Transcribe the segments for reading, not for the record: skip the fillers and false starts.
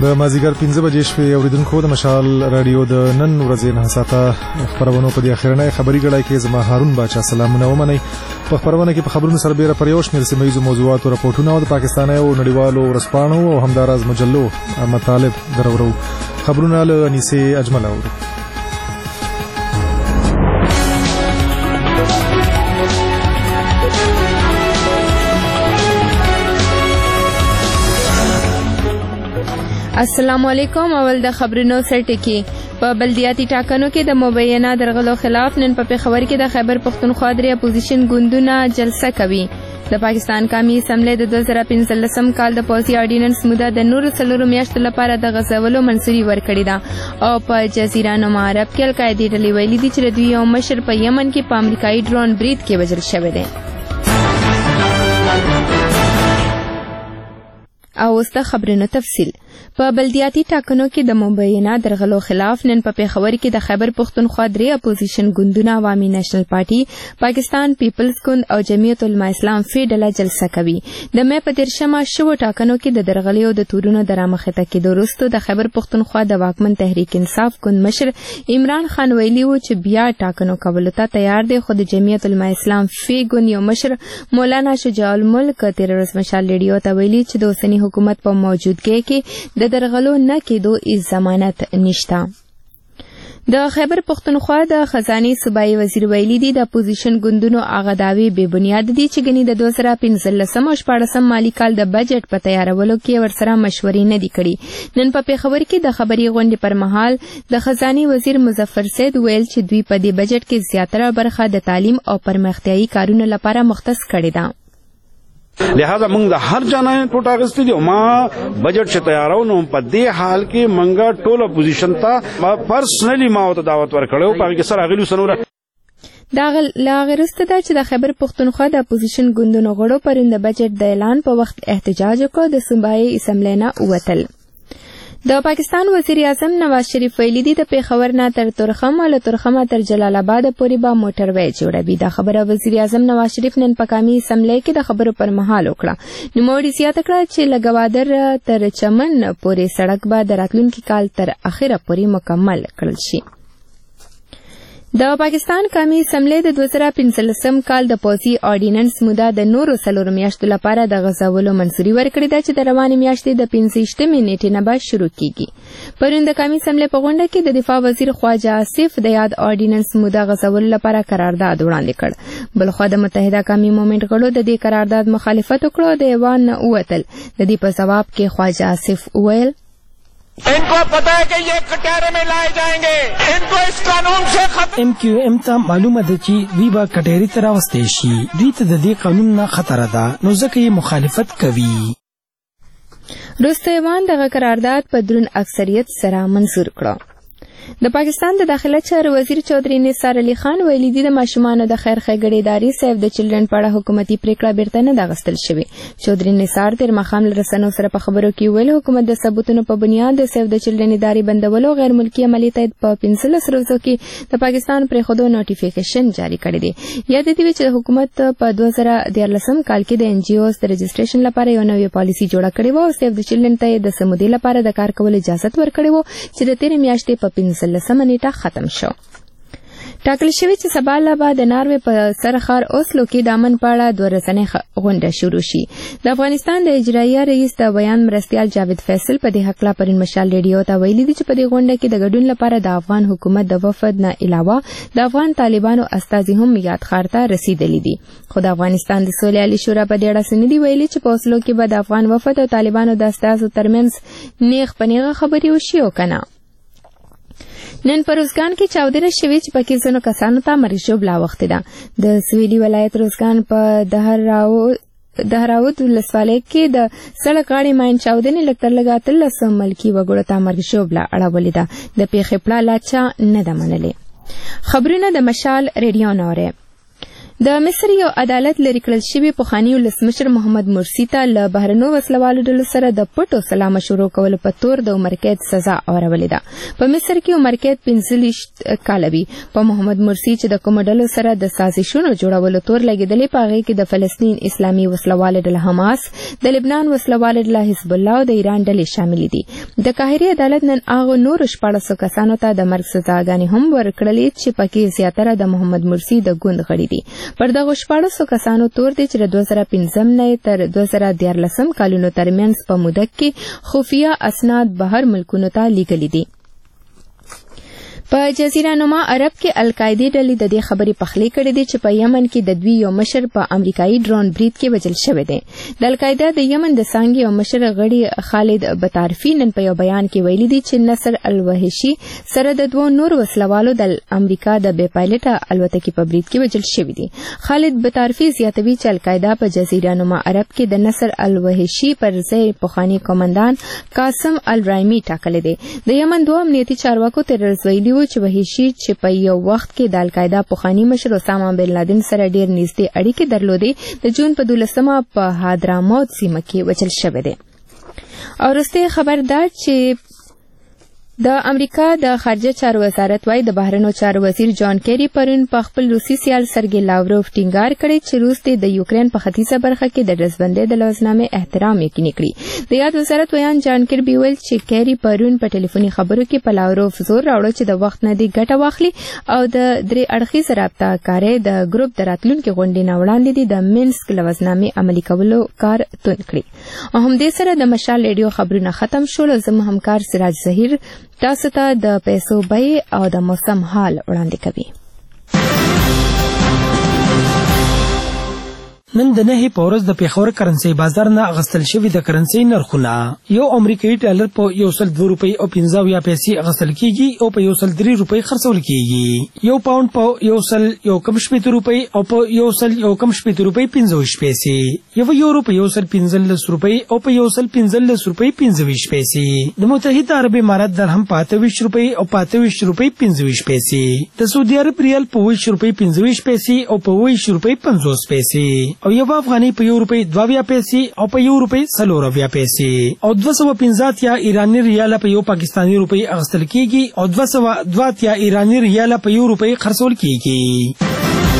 د مازیګر 15 بجې شپې اوریدونکو د مشال رادیو د نن ورځې نه ساته خبرونه په دې اخرنۍ خبري غړای کې زما هارون باچا سلامونه ومني. په خبرونه کې په خبرونو سره بیره پر یو شمېر سیمه موضوعات او راپورټونه د پاکستان او نړیوالو ورسپانو او همداراز مجلو مطالب درورو. خبرونه له انیسه اجمل اورو. السلام علیکم. اول د خبرونو سرټکی. په بلدیاتي ټاکنو کې د مبینه درغلو خلاف نن په پیښور کې د خیبر پښتونخوا درې اپوزیشن ګوندونه جلسه کوي. د پاکستان قومي اسمبلی د 2015 کال د پولیسي اورډیننس موده د نورو 4 میاشتو لپاره د غځولو منظوري ورکړې ده او په جزیره نما عرب کې القاعده ډلې ویلي دي چې دوی یو مشر په یمن کې په امریکایي ډرون برید کې وژل شوی دی. او اوس د خبرونو تفصیل. په بلدیاتي ټاکنو کې د مبینه درغلو خلاف نن په پیښور کې د خیبر پښتونخوا درې اپوزیشن ګوندونه عوامي نېشنل پارټي، پاکستان پیپلز ګوند او جمعیت العلماء اسلام فی ډله جلسه کوي. د مې په 13 شوو ټاکنو کې د درغلي او د تورونو د رامخته کېدو وروسته د خیبر پښتونخوا د واکمن تحریک انصاف ګوند مشر عمران خان ویلي و چې بیا ټاکنو کولو ته تیار دی، خو د جمعیت العلماء اسلام فی ګوند یو مشر مولانا شجاع الملک 13 مشال ریډیو ته ویلي چې د اوسني حکومت په موجودګۍ کې د درغلو نه کېدو ضمانت نشته. د خیبر پښتونخوا د خزاني صوبایي وزیر ویلي دي د اپوزیشن ګوندونو هغه دعوی بې بنیاد دي چې ګنې د 2015 او 14 مالي کال د بجټ په تیارولو کې ورسره مشورې نه دي کړي. نن په پیښور کې د خبري غونډې پر مهال د خزاني وزیر مظفر سید ویل چې دوی په دې بجټ کې زیاتره برخه د تعلیم او پرمختیایي کارونو لپاره مختص کړې ده. لہذا موږ د هر جانای ټوټه غستې دي او ما بجټ چې تیارو نو په دې حال کې موږ ټول اپوزیشن ته پرسنلی ما ته دعوت ورکړو په کې سره غلو سنوره دا لاغرسته ده چې د خیبر پښتونخوا د اپوزیشن ګوندونو غړو پرند بجټ د اعلان په وخت احتجاج وکړ د صوبایي اسمبلی نه ووتل. د پاکستان وزیر اعظم نواز شریف ویلي دي د پیښور نه تر ترخم او له ترخمه تر جلال آباد پورې به موټروي جوړوي. دا خبره وزیر اعظم نواز شریف نن په قومي اسمبلی کې د خبرو پر مهال وکړه. نوموړي زیاته کړه چې له ګوادر تر چمن پورې سړک به د راتلونکي کال تر اخره پورې مکمل کړل شي. د پاکستان قومي اسمبلی د 2015 کال د پولیسي اورډیننس موده د نورو 4 میاشتو لپاره د غځولو منظوري ورکړې ده چې د روانې میاشتې د 15 نیټې نه به شروع کیږي. پرون د قومي اسمبلی په غونډه کې د دفاع وزیر خواجه آصف د یاد اورډیننس موده غځولو لپاره قرارداد وړاندې کړ. بلخوا د متحده قومي مومنټ غړو د دې قرارداد مخالفت وکړ، د ایوان نه ووتل. د دې په جواب کې خواجه آصف وویل इनको पता है कि ये कटहरे में लाए जाएंगे, इनको इस कानून से MQM ته معلومه ده چې دوی به کټهري ته راوستي شي. دوی ته د دې قانون نه خطر ده نو ځکه یې مخالفت کوي. وروسته ایوان دغه قرارداد په دروند اکثریت سره منظور کړ. د پاکستان د داخله چارو وزیر چودھری نثار علي خان ویلي دي د ماشومانو د خیر ښېګړې ادارې سیف د چلډرن په اړه حکومتي پریکړه بیرته نه ده اخیستل شوې. چودھری نثار تر ماښام له رسنیو سره په خبرو کې ویل حکومت د ثبوتونو په بنیاد د سیف د چلډرن ادارې بندولو غیر ملکي عملي تایید په 15 ورځو کې د پاکستان پرېښودو نوټیفیکیشن جاری کړی دی. یاد دي چې حکومت په 2013 کال کې د NGOs د رجسټریشن لپاره یو نوې پالیسي جوړه کړې و او سیف د چلډرن ته د سمودي لپاره د کار کولو اجازه ورکړې و چې د 13 میاشتې په 15 نیټه ختم شو. ټاکل شوی چې سبا له بعد د ناروې په سرخار اوسلو کې د امن په اړه 2 ورځنۍ غونډه شروع شي. د افغانستان د اجرایه رئیس د بیان مرستیال جاوید فیصل په دې حق لا پرین مشال ریډیو ته ویلي دي چې په دې غونډه کې د ګډون لپاره د افغان حکومت د وفد نه علاوه د افغان طالبانو استازي هم یاد خار ته رسیدلي دي. خو د افغانستان د سولې عالی شورا په دې اړه څه دي ویلي چې په اوسلو کې به د افغان وفد او طالبانو د استازو ترمنځ نیغ په نیغه خبرې وشي او کنه. نن په روزګان کې چاودنه شوې چې پکې ځینو کسانو ته مرګ ژوبله اوښتې ده. د سویلي ولایت روزګان په دهراود ولسوالۍ کې د سړک غاړې ماین چاودنې لږ تر لږه 13 ملکي وګړو ته مرګ ژوبله اړولې ده. د پیښې پړه لا چا نه ده منلې. خبرونه د مشال ریډیو نه اورئ. د مصر یو عدالت لري کړل شوی پخوانی ولسمشر محمد مرسی ته له بهرنو وسلوالو ډلو سره د پټو سلا مشورو کولو په تور د عمر قید سزا اورولې ده. په مصر کې عمر قید 45 کاله وي. په محمد مرسی چې د کوم ډلو سره د سازشونو جوړولو تور لګیدلې په هغه کې د فلسطین اسلامي وسلوال ډله حماس، د لبنان وسلوال ډله حزب الله او د ایران ډلې شامل دي. د قاهره عدالت نن هغه نور 14 کسانو ته د مرګ سزاګانې هم ورکړلې چې پکې زیاتره د محمد مرسی د ګوند غړي دي. پر دغه 14 کسانو تور دي چې 2015 نه تر 2014 کلونو ترمنځ په موده کې خفیه اسناد بهر ملکونو ته لیږلي دي. په جزیره نما عرب کې القاعده ډلې د دې خبرې پخلی کړې دي چې په یمن کې د دوی یو مشر په امریکایي ډرون برید کې وژل شوی دی. د القاعده د یمن د څانګې یو مشر غړي خالد بطارفي نن په یو بیان کې ویلي دي چې نصر الوحشي سره د دوه نور وسلوالو د امریکا د بې پایلټه الوتکې په برید کې وژل شوی دي. خالد بطارفي زیاتوي چې القاعده په جزیره نما عرب کې د نصر الوحشي پر ځای پخوانی کمانډان قاسم الرایمی ټاکلی دی. د یمن دوه امنیتي چارواکو تر ورځ چې وحشي چې په یو وخت کې د القاعده پخوانی مشر اسامه بن لادن سره ډیر نږدې اړیکې درلودې د جون په 12 په حضرموت سیمه کې وژل شوی دی. او وروسته خبر ده چې د امریکا د خارجه چارو وزارت وايي د بهرنیو چارو وزیر جان کیری پرون په خپل روسي سیال سرګي لاوروف ټینګار کړی چې روس د یوکرين په ختیځه برخه کې د ډزبندۍ د لوزنامې احترام یقیني کړي. د یاد وزارت ویان جان کیری ویل چې کیری پرون په ټلیفوني خبرو کې په لاوروف زور راوړ چې د وخت نه دی ګټه واخلي او د درې اړخیز رابطه کاري د ګروپ د راتلونکو غونډې نه وړاندې دي د مینسک لوزنامې عملي کولو کار توند کړي. او هم دې سره د مشال ریډیو خبرونه ختم شول. زموږ همکار سراج ظهیر تاسو ته د پیسو بیې او د موسم حال وړاندې کوي. نن د نهي پورز د پیښور کرنسي بازار نه اغستل شوی د کرنسي نرخونه یو امریکایي ډالر په 102 روپۍ او 15 پیسې اغستل کیږي او په 103 روپۍ خرڅول کیږي. یو پاوند په 100 روپۍ او په 100 روپۍ 15 پیسې. یو یورو په 115 روپۍ او په 115 روپۍ 15 پیسې. د متحده عرب امارات درهم په 28 روپۍ او په 28 روپۍ 15 پیسې. د سعودي عرب ریال په 20 روپۍ 15 پیسې او په 20 روپۍ 50 پیسې. او یو افغاني په 1 روپۍ 2 پیسې او په 1 روپۍ 4 پیسې. او 250 یا ایرانی ریال په 1 پاکستانی روپۍ اغستل کیږي او 202 یا ایرانی ریال په 1 روپۍ خرڅول کیږي.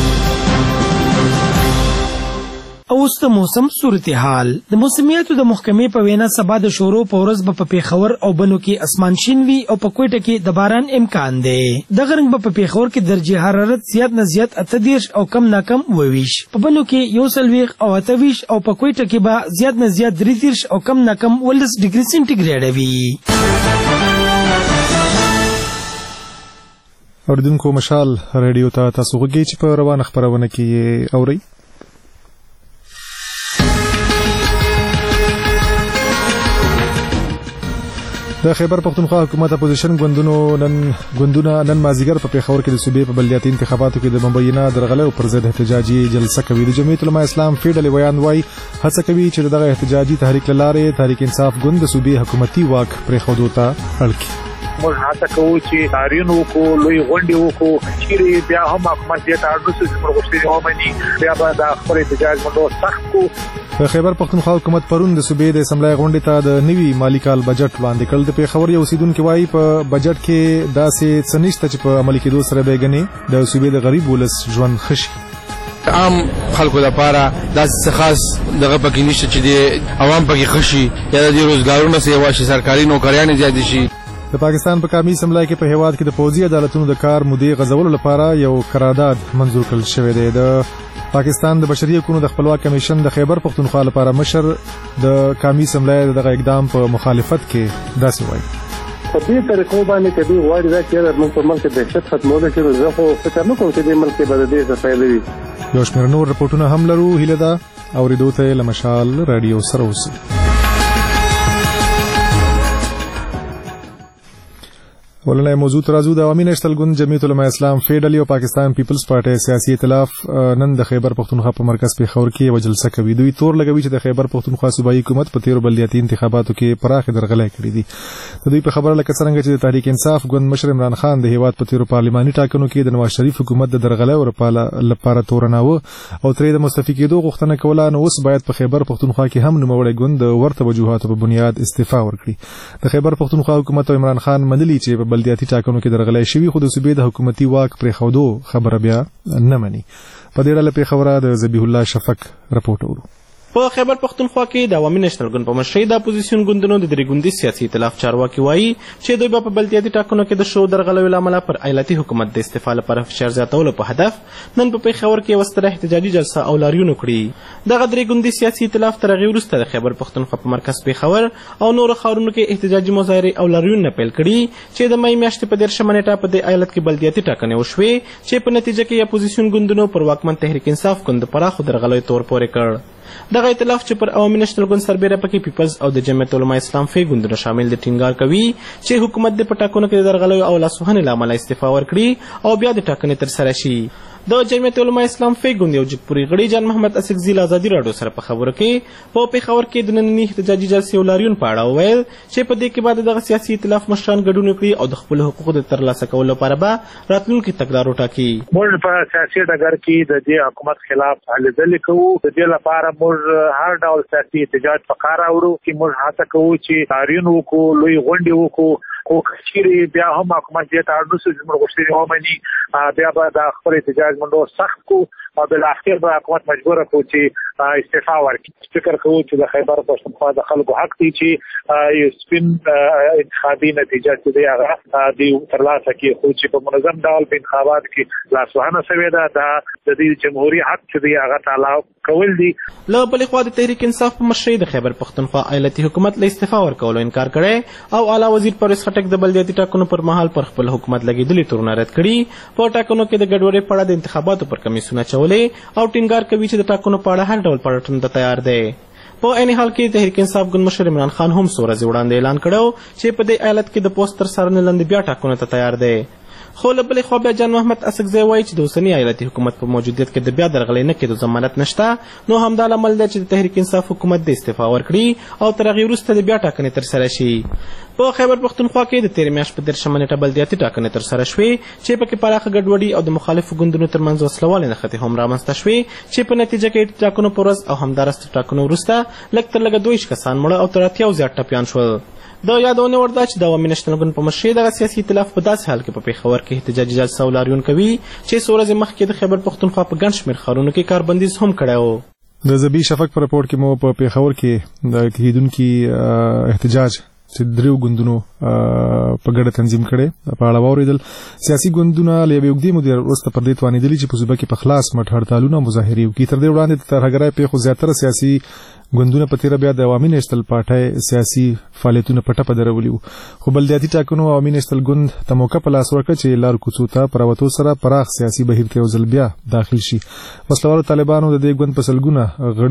اوس د موسم صورتحال. د موسمیاتو د محکمې په وینا سبا د شورو په ورځ په پیښور او بنو کې اسمان شین وي او په کوټه کې د باران امکان دی. د غرنګ په پیښور کې درجه حرارت زیات نه زیات 38 او کم نه کم 22. په بنو کې 21 او 28 او په کوټه کې به زیات نه زیات 33 او کم نه کم 19 ډیګري سنټیګریډ وي. اوریدونکو مشال ریډیو ته تاسو غوږی چې په روانه خبرونه کې اوري. د خیبر پختونخوا حکومت اپوزیشن ګوندونه نن مازیګر په پیښور کې د صوبې په بلدیاتي انتخاباتو کې د مبینه درغلې پر ضد احتجاجي جلسه کوي. د جمعیت العلماء اسلام فیډل ویان وای هڅه کوي چې دغه احتجاجي تحریک لاره تحریک انصاف ګوند د صوبې حکومتي واک پرې خودو ته اړ کړي. موږ هڅه کوو چې تاریخ وکړو، لوی غونډې وکړو، چې بیا هم حکومت دې ته اړ شي چې موږ غوښتنې ومني، بیا به د خپل احتجاج موږ سخت کو. د خیبر پختونخوا حکومت پرون د صوبې د اسمبلی غونډې ته د نوي مالی کال بجټ وړاندې کړ. د پیښور یو اوسیدونکو وايي په بجټ کې داسې څه نشته چې په عملي کېدو سره به غني د صوبې د غریب ولس ژوند خشي. عام خلکو لپاره داسې خاص دغه پکې نشته چې د عوام پکې خشي یا د روزګارونو سي واشي، سرکاري نوکریان زیات شي. د پاکستان په قومي اسمبلی کې په هیواد کې د فوجي عدالتونو د کار مودې غځولو لپاره یو قرارداد منظور کړل شوی دی. د پاکستان د بشري حقوقو د خپلواک کمیشن د خیبر پختونخوا لپاره مشر د قومي اسمبلی دغه اقدام په مخالفت کې داسې وایي. په دې طریقو باندې چې دوی غواړي دا چې موږ په ملک کې دهشت ختمول شي، زه خو فکر نه کوم چې د ملک په دې څه فائدې وي. یو شمېر نور رپورټونه هم لرو. هیله ده اوریدو ته له مشال رادیو سره اوسئ. ولنه موضوع ترازو د عوامي نېشنل ګوند جمعیت العلماء اسلام فیډرالي او پاکستان پیپلز پارټي سیاسي ائتلاف نن د خیبر پختونخوا په مرکز پیښور کې یو جلسه کوي. دوی تور لګوي چې د خیبر پختونخوا صوبایي حکومت په تیرو بلدیاتي انتخاباتو کې پراخ درغلۍ کړې دي. د دوی په خبره لکه څنګه چې د تحریک انصاف ګوند مشر عمران خان د هیواد په تیرو پارلماني ټاکنو کې د نواز شریف حکومت د درغلۍ لپاره تورناوه او ترې د مستفي کېدو غوښتنه کوله، نو اوس باید په خیبر پختونخوا کې هم نوموړی ګوند د ورته وجوهاتو په بنیاد استعفا ورکړي. د خیبر پختونخوا حکومت او عمران خان منلي چې په بلدیاتي ټاکنو کې درغلۍ شوی، خو د صوبې د حکومتي واک پرې خودو خبره بیا نه مني. په دې ډله پیښوره د ذبیح الله شفق رپورټ ورو. په خیبر پختونخوا کې د عوامي نېشنل ګوند په مشرۍ د اپوزیسیون ګوندونو د درې ګوندي سیاسي ائتلاف چارواکي وایي چې دوی په بلدیاتي ټاکنو کې د شو درغلیو له امله پر ایالتي حکومت د استعفا لپاره فشار زیاتولو په هدف نن په پیښور کې یوه ستره احتجاجي جلسه او لاریون وکړي. دغه درې ګوندي سیاسي ائتلاف تر هغې وروسته د خیبر پختونخوا په مرکز پیښور او نورو ښارونو کې احتجاجي مظاهرې او لاریونونه پیل کړي چې د مۍ میاشتې په 13 نیټه په دې ایالت کې بلدیاتي ټاکنې وشوې چې په نتیجه کې اپوزیسیون ګوندونو پر واکمن تحریک انصاف ګوند د پراخو درغلیو تور پورې کړ. دغه ائتلاف چې پر عوامي نېشنل ګوند سربیره پکې پیپلز او د جمعیت العلماء اسلام فی ګوندونه شامل دي ټینګار کوي چې حکومت د پټاکنو کې د درغلیو او لاسوهنې له امله استعفا ورکړي او بیا د ټاکنې ترسره شي. د جمعیت العلماء اسلام فی ګوند یو جګپوري غړي جان محمد اسقزي له ازادي راډیو سره په خبرو کې په پیښور کې د ننني احتجاجي جلسې او لاریون په اړه وویل چې په دې کې به دغه سیاسي ائتلاف مشران ګډون وکړي او د خپلو حقوقو د ترلاسه کولو لپاره به راتلونکي تګلار وټاکي. موږ په سیاسي ډګر کې د دې حکومت خلاف هلې ځلې کوو. د دې لپاره موږ هر ډول سیاسي احتجاج په کار راوړو چې موږ هڅه کوو چې لاریون وکړو، لوی غونډې وکړو، خو کچېرې بیا هم حکومت دې ته اړ نه شي زموږ غوښتنې ومني، بیا به د خپل احتجاج منډو سخت کو او بالاخره به حکومت مجبور کړو چې استعفا ورکړي. فکر کوو چې د خیبر پختونخوا د خلکو حق دی چې یو سپین انتخابي نتیجه چې دی هغه دوی ترلاسه کړي، خو چې په منظم ډول په انتخاباتو کې لاسوهنه شوې ده، دا د دې جمهوري حق چې دی هغه تعالی کول دي. له بلې خوا د تحریک انصاف په مشرۍ د خیبر پختونخوا ایالتي حکومت له استعفا ورکولو انکار کړی او اعلی وزیر پرویز خټک د بلدیاتي ټاکنو پر مهال پر خپل حکومت لګېدلي تورونه رد کړي. په ټاکنو کې د ګډوډۍ په اړه د انتخاباتو پر کمیسیون اچولې او ټینګار کوي چې د ټاکنو په اړه هر ډول پلټنو ته تیار دی. په عین حال کې تحریک انصاف ګوند مشر عمران خان هم څو ورځې وړاندې اعلان کړی چې په دې ایالت کې د پوسټ تر څارنې لاندې بیا ټاکنو ته تیار دی. خو له بلې خوا بیا جان محمد اسقزي وایي چې د اوسني ایالتي حکومت په موجودیت کې د بیا درغلۍ نه کېدو ضمانت نشته، نو همدا لامل دی چې د تحریک انصاف حکومت د استعفا ورکړي او تر هغې وروسته د بیا ټاکنې ترسره شي. په خیبر پختونخوا کې د تېرې میاشت په 13 نیټه بلدیاتي ټاکنې ترسره شوې چې پکې پراخه ګډوډي او د مخالفو ګوندونو ترمنځ وسلوالې نښتې هم رامنځته شوې چې په نتیجه کې د ټاکنو په ورځ او همداراز تر ټاکنو وروسته لږ تر لږه 22 کسان مړه او تر 80 زیات ټپیان شول. د یادونه ور ده چې د عوامي نېشنل ګوند په مشرۍ دغه سیاسي ائتلاف په داسې حال کې په پیښور کې احتجاجي جلسه او لاریون کوي چې څو ورځې مخکې د خیبر پختونخوا په ګڼ شمېر ښارونو کې کاربندیز هم کړی و. د ذبیح شفق په رپورټ کې مو په پیښور کې د کېدونکي احتجاج چې دریو ګوندونو په ګډه تنظیم کړي په اړه واوریدل. سیاسي ګوندونه له یوې اوږدې مودې وروسته پر دې توانېدلي چې په صوبه کې په خلاص مټ هړتالونه مظاهرې وکړي. تر دې وړاندې د ترهګرۍ پیښو زیاتره سیاسي ګوندونه په تیره بیا د عوامي نېشنل پارټۍ سیاسي فعالیتونه په ټپه درولي وو، خو بلدیاتي ټاکنو عوامي نېشنل ګوند ته موقع په لاس ورکړه چې لارو کوڅو ته په راوتو سره پراخ سیاسي بهیر ته یو ځل بیا داخل شي. وسلوالو طالبانو د دې ګوند په سلګونه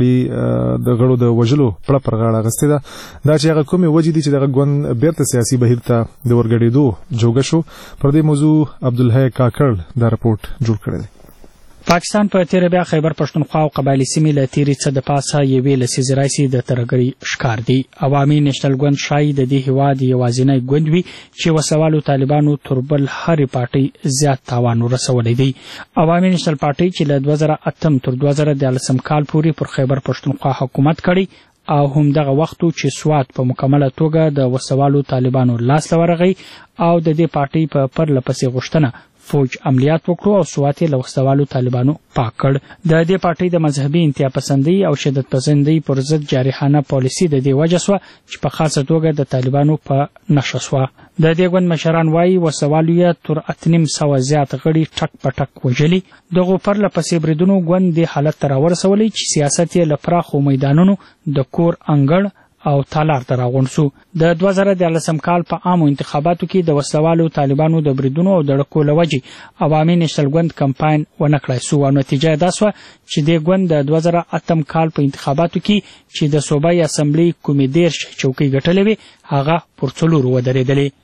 غړو د وژلو پړه پر غاړه اخیستې ده. دا چې هغه کومې وجې دي چې دغه ګوند بیرته سیاسي بهیر ته د ورګډېدو جوګه شو، پر دې موضوع عبدالحی کاکړ دا رپورټ جوړ کړی دی. پاکستان په تیره بیا خیبر پښتونخوا او قبایلي سیمې له تیرې څه د پاسه یوې لسیزې راهیسې د ترهګرۍ ښکار دي. عوامي نېشنل ګوند ښایي د دې هېواد یوازینی ګوند وي چې وسوالو طالبانو تر بل هرې پارټۍ زیات تاوان ورسولی دی. عوامي نېشنل پارټۍ چې له 2008 تر 2014 کال پورې پر خیبر پښتونخوا حکومت کړی او همدغه وخت چې سوات په مکمله توګه د وسوالو طالبانو لاس ته ورغی او د دې پارټۍ په پرله پسې غوښتنه فوج عملیات وکړو او سوات یې له وسوالو طالبانو پاک کړ. د دې پارټۍ د مذهبي انتها پسندۍ او شدت پسندۍ پر ضد جارحانه پالیسي د دې وجه سوه چې په خاصه توګه د طالبانو په نښه سوه. د دې ګوند مشران وایي وسوالو یې تر 800 زیات غړي ټک په ټک وژلي. دغو پرله پسې بریدونو ګوند دې حالت ته راورسولی چې سیاست یې له پراخو میدانونو د کور انګړ او تالار ته راغونډ سو. د 2014 کال په عامو انتخاباتو کې د وسلوالو طالبانو د بریدونو او د ړکو له وجې عوامي نېشنل ګوند کمپاین ونه کړی سو او نتیجه دا سوه چې دې ګوند د 2008 کال په انتخاباتو کې چې د صوبایي اسمبلۍ کومې 13 چوکۍ ګټلې وې هغه پر 4 ودرېدلې.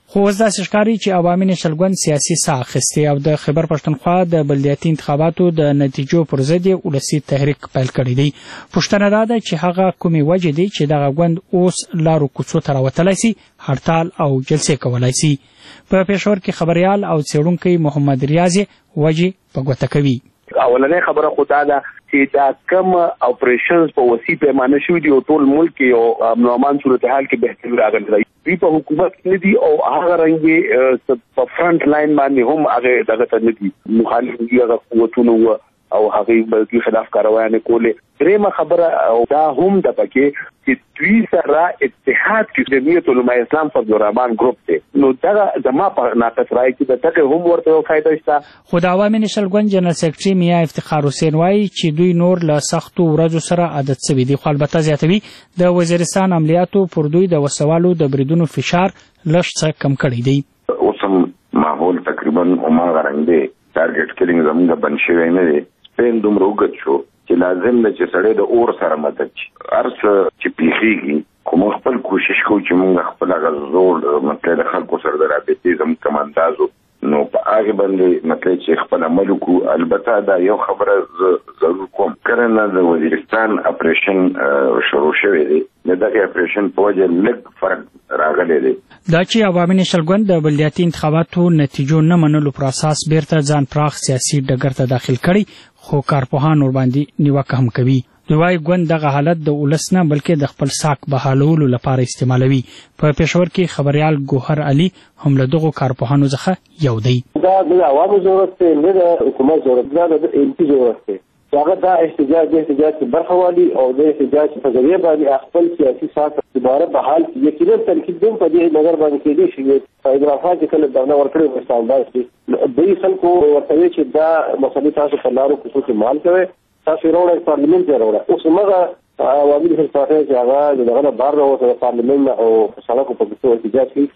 خو اوس داسې ښکاري چې عوامي نېشنل ګوند سیاسي ساه اخیستې او د خیبر پښتونخوا د بلدیاتي انتخاباتو د نتیجو پر ضد یې ولسي تحریک پیل کړی دی. پوښتنه دا ده چې هغه کومې وجې دي چې دغه ګوند اوس لارو کوڅو ته راوتلی سي، هړتال او جلسې کولی سي. په پېښور کې خبریال او څېړونکی محمد ریاض وجې په ګوته کوي. اولنۍ خبره خو دا ده چې دا کم اپریشنز په وسیع پیمانه شوي دي او ټول ملک کې یو امن او امان صورتحال کې بهتري راغلی ده. دوی په حکومت کې نه دي او هغه رنګې په فرنټ لاین باندې هم هغه دغه ته نه دي، مخالف دي هغه قوتونه او هغه بلکې خلاف کاروایانې کولې. درېیمه خبره او دا هم د پکې چې دوی سره اتحاد کې جمعیت علماء اسلام فضل الرحمن ګروپ دی، نو دغه زما په ناقص رایه کې د دغه هم ورته یو فایده شته. خو د عوامي نېشنل ګوند جنرال سیکرټري میا افتخار حسین وایي چې دوی نور له سختو ورځو سره عادت شوي دي، خو البته زیاتوي د وزیرستان عملیاتو پر دوی د وسوالو د بریدونو فشار لږ څه کم کړی دی. اوس هم ماحول تقریبا هماغه رنګ دی، ټارګټ کلینګ زموږ بند شوی نه دی. سپین دومره اوږد شو چې لازم ده چې سړی د اور سره مدد شي. هر څه چې پیښیږي خو موږ خپل کوشش کوو چې موږ خپل هغه زوړ مطلب د خلکو سره د رابطې زموږ کوم اندازو نو په هغه باندې مطلب چې خپل عمل وکړو. البته دا یو خبره ضرور کوم، کله د وزیرستان اپریشن شروع شوی دی، د دغه اپریشن په وجه لږ فرق راغلی دی. دا چې عوامي نېشنل ګوند د بلدیاتي انتخاباتو نتیجو نه منلو پر اساس بیرته ځان پراخ سیاسي ډګر ته داخل کړي، خو کارپوهان ورباندې نیوکه هم کوي. دوی وايي ګوند دغه حالت د ولس نه بلکې د خپل ساک بحالولو لپاره استعمالوي. په پېښور کې خبریال ګوهر علي هم له دغو کارپوهانو څخه یو دی. دا د عوامو ضرورت دی، نه د حکومت ضرورت، دا د امپي ضرورت دی. هغه دا احتجاج کې برخه والی او د احتجاج په ذریعه باندې خپل سیاسي ساحه دوباره بحال کړي. یقینا تنقید هم په دې نظر باندې کېدی شي فایدرافات چې کله دغه ورکړي په استعمال شي دوی خلکو ورته چې دا مسلې تاسو په لارو کوڅو کې مال کوي، تاسو وروړی پارلیمنت ته وروړی. اوس موږ عوامي نېشنل پارټي چې هغه دغه بار راوته پارلیمنت او سړکو په کوڅو احتجاج کوي،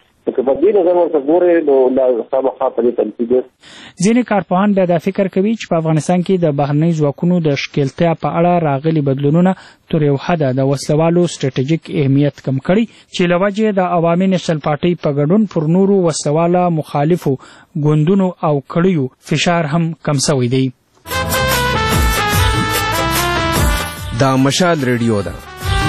ځینې کارپوهان بیا دا فکر کوي چې په افغانستان کې د بهرنۍ ځواکونو د ښکېلتیا په اړه راغلي بدلونونه تر یو حده د وسلوالو سټریټیژیک اهمیت کم کړي، چې له وجې د عوامي نېشنل پارټۍ په ګډون پر نورو وسلواله مخالفو ګوندونو او کړیو فشار هم کم شوی دی. دا مشال ریډیو ده.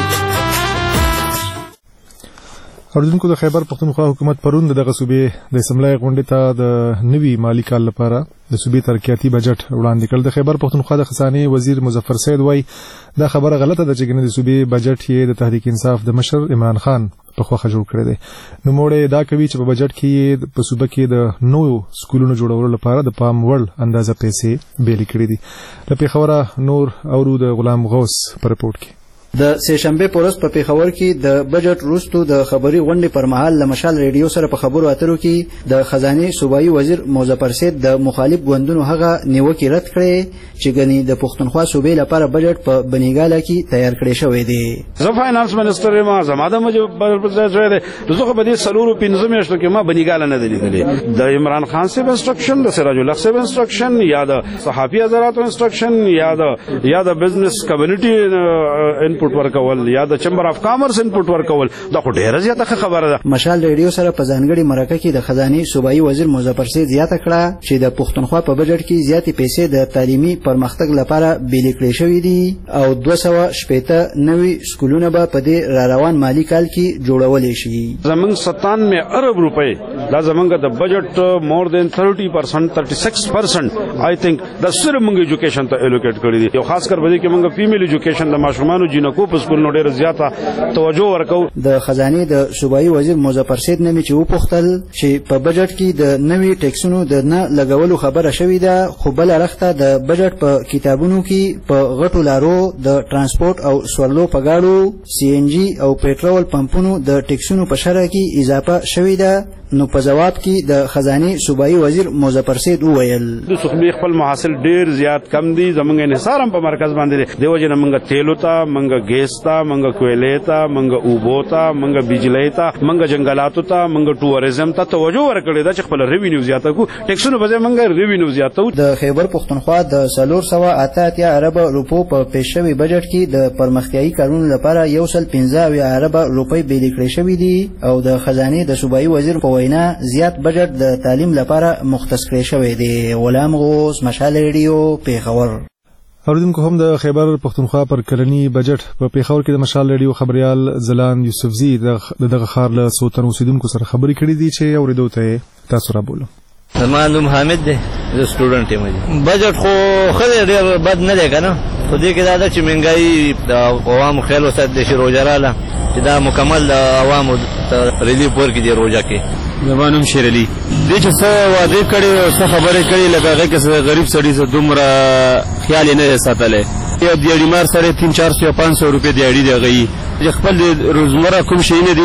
اوریدونکو د خیبر پښتونخوا حکومت پرون دغه صوبې د اسمبلی غونډې ته د نوي مالي کال لپاره د صوبې ترقیاتي بجټ وړاندې کړ. د خیبر پښتونخوا د خزانې وزیر مظفر سید وایي دا خبره غلطه ده چې ګنې د صوبې بجټ یې د تحریک انصاف د مشر عمران خان په خوخه جوړ کړی دی. نو موړې دا کوي چې په بجټ کې په صوبه کې د نوو سکولونو جوړولو لپاره د پام وړ اندازه پیسې بیلې کړې دي. له پېښوره نور اورو د غلام غوث په رپورټ کې. د سهشنبه پورس په پیښور کې د بجټ وروستو د خبري غونډې پر مهال له مشال ریډیو سره په خبرو اترو کې د خزانه صوبایي وزیر مظفر سید د مخالف ګوندونو هغه نیوکې رد کړې چې ګنې د پښتونخوا صوبې لپاره بجټ په بنیګاله کې تیار کړی شوی دی. زه فاینانس منسٹر ما زماده مجبور شوی دی، زه په دې سلورو 15 میاشتو کې ما بنیګاله نه دی لیدلې. د عمران خان صاحب انسټرکشن، د سراج الحق صاحب انسټرکشن، یا د صحافي حضرات انسټرکشن، یا د بزنس کمیونټي انپوټ ورکول، یا د چمبر اف کامرس انپوټ ورکول، دا خو ډیره زیاته خبره ده. مشال ریډیو سره په ځانګړي مرکه کې د خزانه صوبایي وزیر مظفر سید زیاته کړه چې د پښتونخوا په بجټ کې زیاتې پیسې د تعلیمي پرمختګ لپاره بیل کړې شوې دي او 280 نوي سکولونه به په دې را روان مالی کال کې جوړول شي. زمونږ 97 ارب روپۍ دا زمونږ د بجټ مور دین 30% 36% آی تھنک دا صرف موږ ایجوکیشن ته الوکیټ کړی دي. یو خاص کر به کې موږ فیمیل ایجوکیشن د ماشومانو جنکو په سکول نو ډیر زیاته توجه ورکو. د خزانه د صوبایي وزیر مظفر سید نمی چې وپوښتل چې په بجټ کې د نوي ټیکسونو د نه لګولو خبره شوې ده، خو بل رخته د بجټ په کتابونو کې په غټو لارو د ترانسپورت او سورلو په گاډو، سی ان جی او پېټرول پمپونو د ټیکسونو په شرح کې اضافه شوې ده. نو په جواب کې د خزانه صوبایي وزیر مظفر سید وویل د صوبې خپل محاصل ډیر زیات کم دي، زمونږ انحصار هم په مرکز باندې دی وجه نه موږ تیلو ته، موږ ګیس ته، موږ کویلې ته، موږ اوبو ته، موږ بجلی ته، موږ جنگلاتو ته، موږ ټوریزم ته توجه ورکړې ده چې خپل ریوینیو زیاته کو، ټیکسونو په ځای موږ ریوینیو زیاتو. د خیبر پښتونخوا د 488 ارب روپو په پیشوي بجټ کې د پرمختیايي کارونو لپاره 115 ارب روپۍ بیل کړې شوې دي او د خزانه د صوبایي وزیر په وینا زیات بجټ د تعلیم لپاره مختص کړی شوی دی. غلام غوث، مشال ریډیو، پیښور. اوریدونکو هم د خیبر پښتونخوا پر کلنی بجټ په پیښور کې د مشال ریډیو خبريال زلان یوسفزي دغه خار له سوتن اوسیدونکو سره خبرې کړې دي چې اوریدو ته تاسو را بولم. زمان نوم حامد دی، زه سټوډنټ یم. بجټ خو خو ډېر بد نه دی کنه، خو دې کې دا ده چې مهنګايي د عوامو خیال وساتل شي روزه رااله چې دا مکمل د عوامو ریلیف ورکړي دی روزه کې. زمان نوم شیر علي دې چې څه وعده کړي او څه خبرې کړي لکه هغه کې غریب سړي څه دومره خیال نه ساتلی. یو دیاړي مار سره 300 یا 500 روپۍ دیاړي دی غي چې خپل روزمره کوم شي نه دی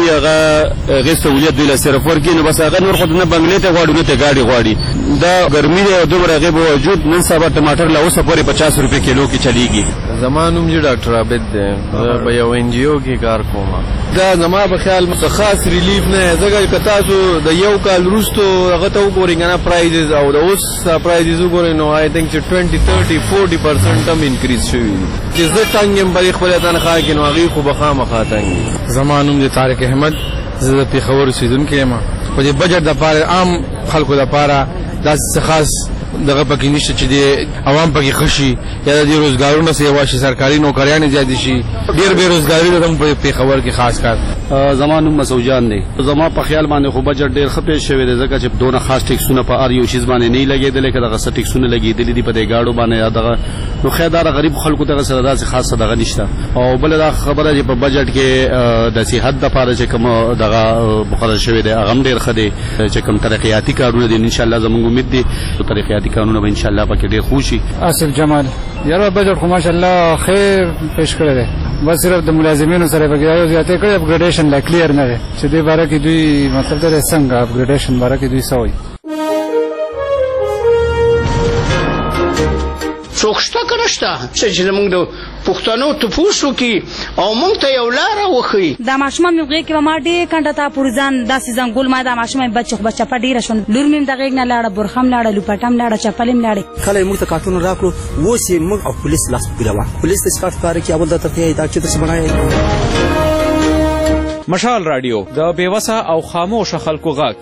هغه سہولت دی صرف ورکې نو بس هغه نور خود نه بنگلې ته غواړي نه ته گاډي غواړي. دا ګرمي دی او دومره غي باوجود نن سبا ټماټر لا اوسه پورې 50 روپۍ کیلو کې چلیږي. زمانوم جی ډاکټر عابد دی، په یو ان جی او کې کار کوم. دا زما په خیال خاص ریلیف نه زګر کتاسو د یو کال وروسته هغه ته وګورئ کنه پرایز او د اوس پرایز وګورئ نو آی تھنک چې 20-30-40% هم انکریز شوی چې زه څنګه په خپل تنخواه کې نو هغه خو بخامخا تنګي. زمانوم دی طارق احمد، زه د پیښور اوسیدونکی یم. په دې بجټ د لپاره عام خلکو لپاره داسې خاص دغه پکې نشته چې د عوام پکې خوشي یا د روزګارونو سره واشي، سرکاري نوکریان زیات شي، ډېر بے روزګاری ده په پیښور کې خاص کار. زمانوم مسوجان دی. زما په خیال باندې خو بجټ ډېر ښه پیښ شوی دی ځکه چې دونه خاص ټیکسونه په ار یو شیز باندې نه لګېدل کې دغه ټیکسونه لګېدل دي په دې گاډو باندې دغه نو خیدار غریب خلکو ته سره داسې خاصه دغه نشته. او بل دا خبره چې په بجټ کې د صحت لپاره چې کوم دغه مقرر شوی دی هغه ډېر ښه دی چې کوم ترقیاتي کارونه دي ان شاء الله زموږ امید دی ترقیاتي کارونه به ان شاء الله پکې ډېر خوشي. آصف جمال یاره بجټ خو ماشاءالله خیر پیش کړی دی، بس صرف د ملازمینو سره پکې یو زیاتې کړی اپګریډیشن لا کلیر نه دی چې دې باره کې دوی مطلب دا څنګه اپګریډیشن باره کې دوی سوي. څوک شته که نشته چې زموږ د پښتنو تپوس وکړي او موږ ته یو لاره وښیي. دا ماشومان مې غېږ کې به ما ډېر کنډه ته پورې ځان داسې ځنګول ما دا ماشومان به چپه ډېره شوه، لور مې د غېږ نه لاړه، برخه م لاړه، لوپټه م لاړه، چپلې م لاړې. کله یې موږ ته کارټونه راکړو، اوس یې موږ او پولیس لاس په ګیله وه. پولیس ته سکاټ کار کوي اول درته ښیي دا چې داسې بڼایي. مشال راډیو د بېوسه او خاموشه خلکو غږ.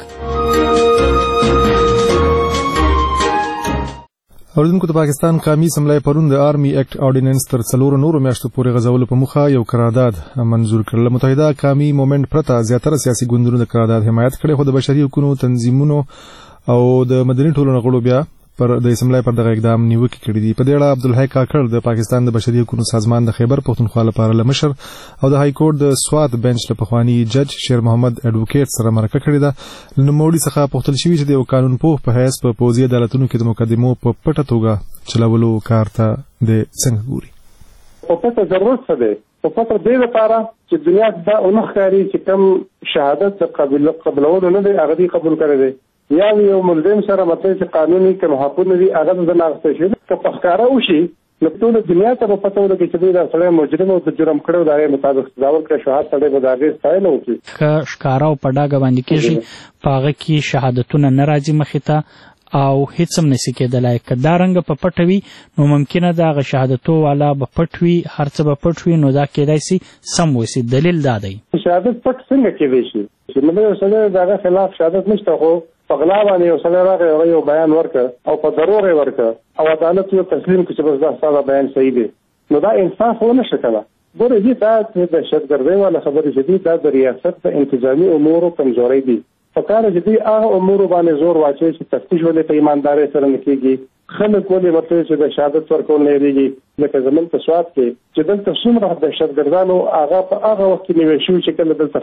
اوریدونکو د پاکستان قومي اسمبلی پرون د آرمي اکټ اورډیننس تر 4 نورو میاشتو پورې غځولو په موخه یو قرارداد منزور کړل. متحده قومي مومنټ پرته زیاتره سیاسي ګوندونو د قرارداد حمایت کړي، خو د بشري حقوقو تنظیمونو او د مدني ټولنو غړو بیا پر د اسمبلی پر دغه اقدام نیوکه کړې دي. په دې اړه عبدالحی کاکړ د پاکستان د بشري حقوقو سازمان د خیبر پښتونخوا لپاره لمشر او د های کورټ د سوات بنچ له پخوانی جج شیر محمد اډوکیټ سره مرکه کړې ده. نوموړي څخه پوښتل شوی چې د قانون پوه په حیث په پوځي عدالتونو کې د مقدمو په پټه توګه چلولو کار ته د څنګه ګوري. په پټه ضرورت څه دی؟ په پټه دې لپاره چې دنیا دا اونخ کاری چې کم شهادت قبولولو نه دی هغه دې قبول کړی دی، یا یو ملزم سره مطلب چې قانوني کوم حقونه دي هغه د ناغسته شي که په ښکاره وشي نو ټول دنیا ته په پته ولګي چې دا سړی مجرم او د جرم کړو د هغې مطابق سزا ورکړي شهادت سړی به د هغې ستاینه وکړي. که ښکاره او په ډاګه باندې کېږي په هغه کې شهادتونه نه راځي مخې ته او هیڅ هم نشي کېدلی. که دا رنګه په پټه وي نو ممکنه ده هغه شهادتو والا به پټ وي، هر څه به پټ وي، نو دا کېدای شي سم وسي. دلیل دا دی شهادت پټ څنګه کېدای شي چې مطلب یو سړی د هغه خلاف شهادت نشته خو په غلا باندې یو سړی راغی هغه یو بیان ورکړه او په دروغ یې ورکړه او عدالت یې تسلیم کړي چې بس دا ستا بیان صحیح دی، نو دا انصاف ونه شي کړه. ګوره دې دا دهشتګردۍ والا خبرې چې دي دا د ریاست د انتظامي امورو کمزورۍ دي. پکار چې دې هغه امورو باندې زور واچوي چې تفتیش ولې په ایماندارۍ سره نه کېږي، خلک ولې ورته چې د شهادت ورکول نه هېرېږي. لکه زموږ په سوات کې چې دلته څومره دهشتګردانو هغه په هغه وخت کې نیول شوي چې کله دلته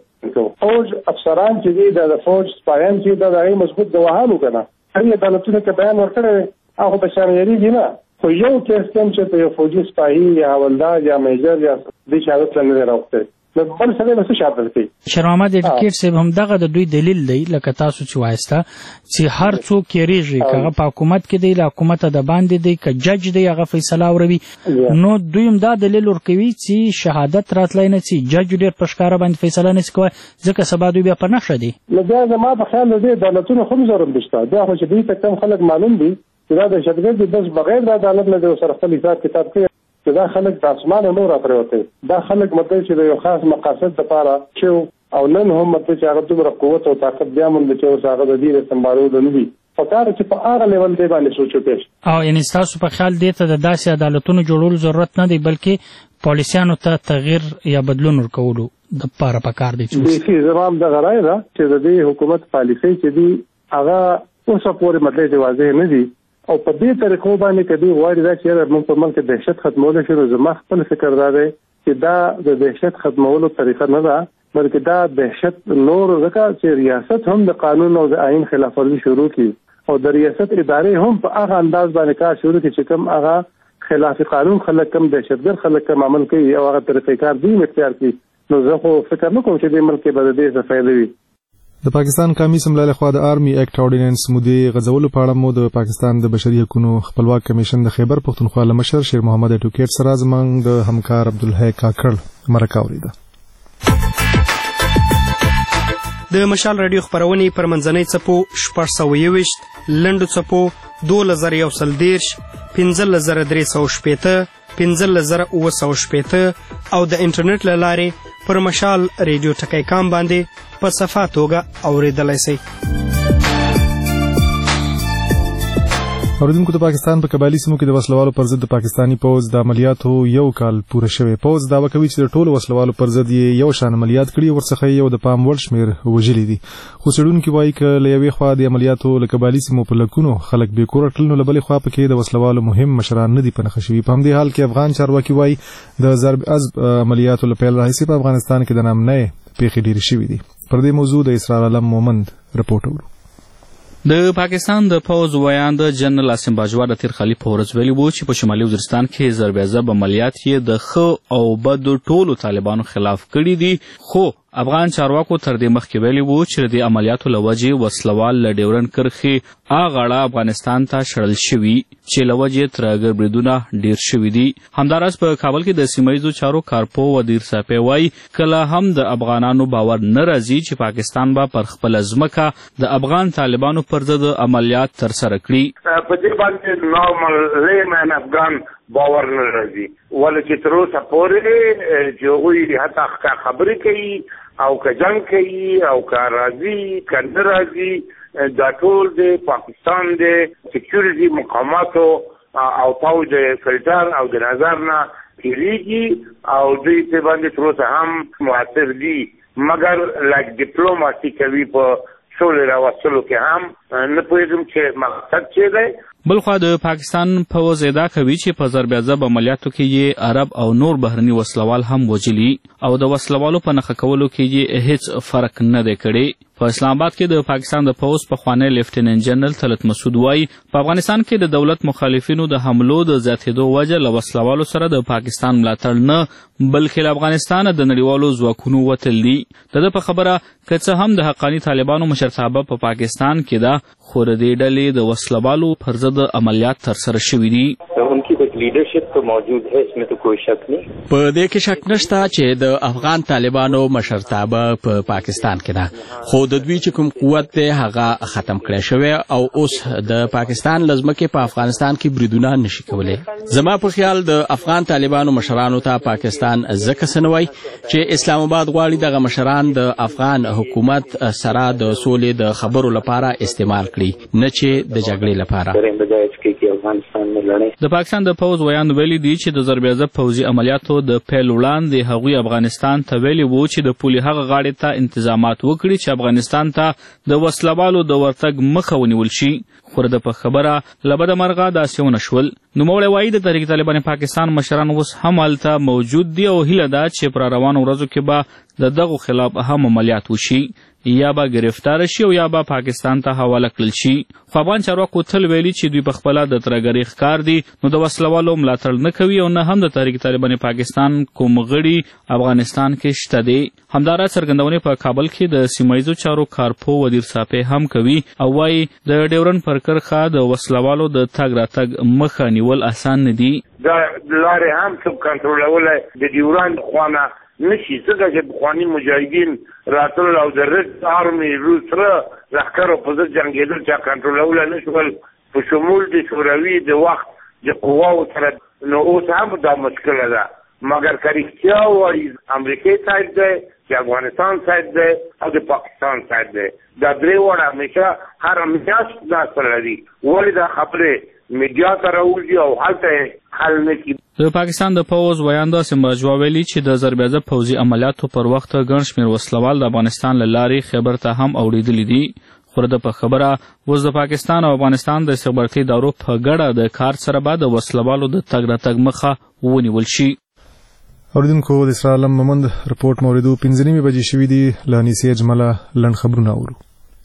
فوج افسران چې دي د فوج سپایان چې د هغې مضبوط ګواهانو که نه هغې عدالتونه که بیان ورکړی هغه به شان هېرېږي نه، خو یو کیس کوم چې په یو فوجي سپاهي یا حولدار یا میجر یا دې شهادت له نه دی راوختی نو بل سړی به څه شهادت کوي. شیر محمد اډوکیټ صاحب همدغه د دوی دلیل دی لکه تاسو چې وایسته چې هر څوک یېرېږي که هغه په حکومت کې دی له حکومته د باندې دی که جج دی هغه فیصله اوروي نو دوی هم دا دلیل ورکوي چې شهادت راتلی نه چې جج ډېر په ښکاره باندې فیصله نه شي کوی ځکه سبا دوی بیا په نښه دي. نو بیا زما په خیال د دې عدالتونو خو هم ضرورت نشته. بیا خو چې دوی ته کم خلک معلوم دي چې دا دهشتګرد دي بس بغیر د عدالت نه دی ورسره خپل حساب کتاب کوي چې دا خلک د اسمانه نور راپرېوتی، دا خلک مطلب چې د یو خاص مقاصد دپاره چې او نن هم مته چې هغه دومره قوت او طاقت بیا مونږ چې هغه د دې سمبالو نه دي پکار چې په هغه لیول دی باندې سوچ وکړي. او یعنی تاسو په خیال دی ته د داسې عدالتونو جوړول ضرورت نه دی بلکې پالیسیانو ته تغییر یا بدلون ورکولو د لپاره پکار دی. چې زمام د غراي دا چې د دې حکومت پالیسي چې دی هغه اوسه پورې مطلب واضح نه دي او په دې طریقو باندې کدي غواړي دا چې موږ په ملک دهشت ختمول شي. زما خپل فکر دا دی چې دا د دهشت ختمولو طریقه نه ده بلکې دا دهشت نور ځکه چې ریاست هم د قانون او د آئین خلاف ورزي شروع کړي او د ریاست ادارې هم په هغه انداز باندې کار شروع کړي چې کوم هغه خلاف قانون خلک کم دهشتګر خلک کم عمل کوي او هغه طریقې کار دی اختیار کړي. نو زه خو فکر نه کوم چې د ملک به د دې څه فائدې وي. د پاکستان قومي اسمبلی لخوا د آرمي ایکټ اورډیننس مودې غځولو په اړه مو د پاکستان د بشري حقوقو خپلواک کمیشن د خیبر پښتونخوا له مشر شیر محمد اډوکیټ سره زموږ د همکار عبدالحی کاکړ مرکه اوریده. د مشال رادیو خبرونې پر منځنۍ څپو 621 لنډو څپو 2130 15360 15360 او د انټرنیټ له لارې پر مشال رادیو ټکی کام باندې په صفه توګه اوریدلای شئ. اوریدونکو د پاکستان په قبایلی سیمو کې د وسلوالو پر ضد د پاکستانی پوځ د عملیاتو یو کال پوره شوی. پوځ دعوه کوي چې د ټولو وسلوالو پر ضد یو شان عملیات کړي ورڅخه یو د پام وړ شمیر وژلي دي. خو څېړونکي وایي چې له یوې خوا د عملیاتو له قبایلی سیمو په لکونو خلک بې کوره کړل نو له بلې خوا پکې د وسلوالو مهم مشران نه دي په نښه شوي. په همدې حال کې افغان چارواکي وایي د ضرب عضب عملیاتو له پیل راهیسې په افغانستان کې د نامنۍ پیښې ډېرې شوي دي. پر دې موضوع د اسرار علم مومند رپورټ اورو. د پاکستان د پوځ ویاند جنرال عاصم باجوا د تیر خلیف په ورځ ویلي وو چې په شمالي وزیرستان کې ضرب عضب عملیات یې د ښه او بدو ټولو طالبانو خلاف کړي دي. خو افغان چارواکو تر دې مخکې ویلي وو چې د عملیاتو له وجې وسلوال له ډیورنډ کرښې غاړه افغانستان ته شړل شوي چې له وجې ترهګر بریدونه ډیر شوي دي. همداراز په کابل کې د سیمه ییزو چارو کارپو ودیر صافی وایي کله هم د افغانانو باور نه راځي چې پاکستان به پر خپله ځمکه د افغان طالبانو پر ضد عملیات ترسره کړي. په دې باندې نورمال لیمن افغان باور نه راځي ولې چې تر اوسه پورې چې هغوی حتی خبرې کوي او که جنگ کوي او که راځي که نه راځي دا ټول د پاکستان د سکیورټي مقاماتو او پوځ د فلټر او د نظر نه تیریږي او دوی په باندې تر اوسه هم مؤثر دي مګر لایک ډیپلوماسي کوي په سولې راوستلو کې هم نه پوهېږم چې مقصد څه دی. بلخوا د پاکستان پوځ ادعا کوي چې په ضرب عضب عملیاتو کې یې عرب او نور بهرني وسلوال هم وژلي او د وسلوالو په نښه کولو کې یې هیڅ فرق نه دی کړی. په اسلام آباد کې د پاکستان د پوځ پخوانی لیفټیننټ جنرال طلعت مسعود وایي په افغانستان کې د دولت مخالفینو د حملو د زیاتېدو وجه له وسلوالو سره د پاکستان ملاتړ نه بلکې له افغانستانه د نړیوالو ځواکونو وتل دي. د ده په خبره که څه هم د حقاني طالبانو مشرتابه په پاکستان کې ده خو د دې ډلې د وسلوالو پر ضد عملیات ترسره شوي دي. उनकी एक लीडरशिप तो मौजूद है इसमें तो कोई शक नहीं. په دې کې شک نشته چې د افغان طالبانو مشرتابه په پاکستان کې ده خو د دوی چې کوم قوت دی هغه ختم کړی شوی او اوس د پاکستان لزمکې په افغانستان کې بریدونه نشي کولی. زما په خیال د افغان طالبانو مشرانو ته پاکستان ځکه سنوي چې اسلام آباد غواړي دغه مشران د افغان حکومت سره د سولې د خبرو لپاره استعمال کړي نه چې د جګړې لپاره. د پاکستان د پوځ ویاند ویلي دي چې د ضرب عضب پوځي عملیاتو د پیل وړاندې هغوی افغانستان ته ویلي وو چې د پولې هغه غاړې ته انتظامات وکړي چې افغانستان ته د وسلوالو د ورتګ مخه ونیول شي. خو د په خبره له بده مرغه داسې ونه شول. نوموړی وایي د تحریک طالبان پاکستان مشران اوس هم هلته موجود دي او هیله ده چې پر روانو ورځو کې به د دغو خلاف هم عملیات وشي یا به گرفتار شي او یا به پاکستان ته حواله کړل شي. خو افغان چارواکو تل ویلي چې دوی په خپله د ترهګرۍ ښکار دي نو د وسلوالو ملاتړ نه کوي او نه هم د تحریک طالبان پاکستان کوم غړي افغانستان کې شته دي. همداراز څرګندونې په کابل کې د سیمه ییزو چارو کارپو ودیر صافی هم کوي او وایي د ډیورنډ پر کرښه د وسلوالو د تګ راتګ مخه نیول اسان نه دي. دا لارې هم څوک کنټرولولی د ډیورنډ خوا نشي ځکه چې پخواني مجاهدین راتلل او د رد آرمي روس سره لښکرو په ضد جنګېدل چا کنټرولولی نه شول په شمول د شوروي د وخت د قواو سره نو اوس هم دا مشکله ده مګر که رښتیا وایي امریکې صاحب دی چې افغانستان سایډ دی او د پاکستان سایډ دی. دا درې وړه همیشه هر میاشت دا سره لري. ولې دا خبرې میډیا ته راوځي او هلته حل نه کړي. د پاکستان د پوځ ویاند عاصم باجوا ویلي چې د ضربېزه پوځي عملیاتو پر وخت ګڼ شمېر وسلوال د افغانستان له لارې خیبر ته هم اوړېدلي دي. خو د په خبره اوس د پاکستان او افغانستان د استخباراتي ادارو په ګډه د کار سره به د وسلوالو د تګ راتګ مخه ونیول شي. اوریدونکو د اسرا عالم محمد رپورټ موریدو 5:30 بجې شوې دي. له انیسې اجمله لنډ خبرونه اورو.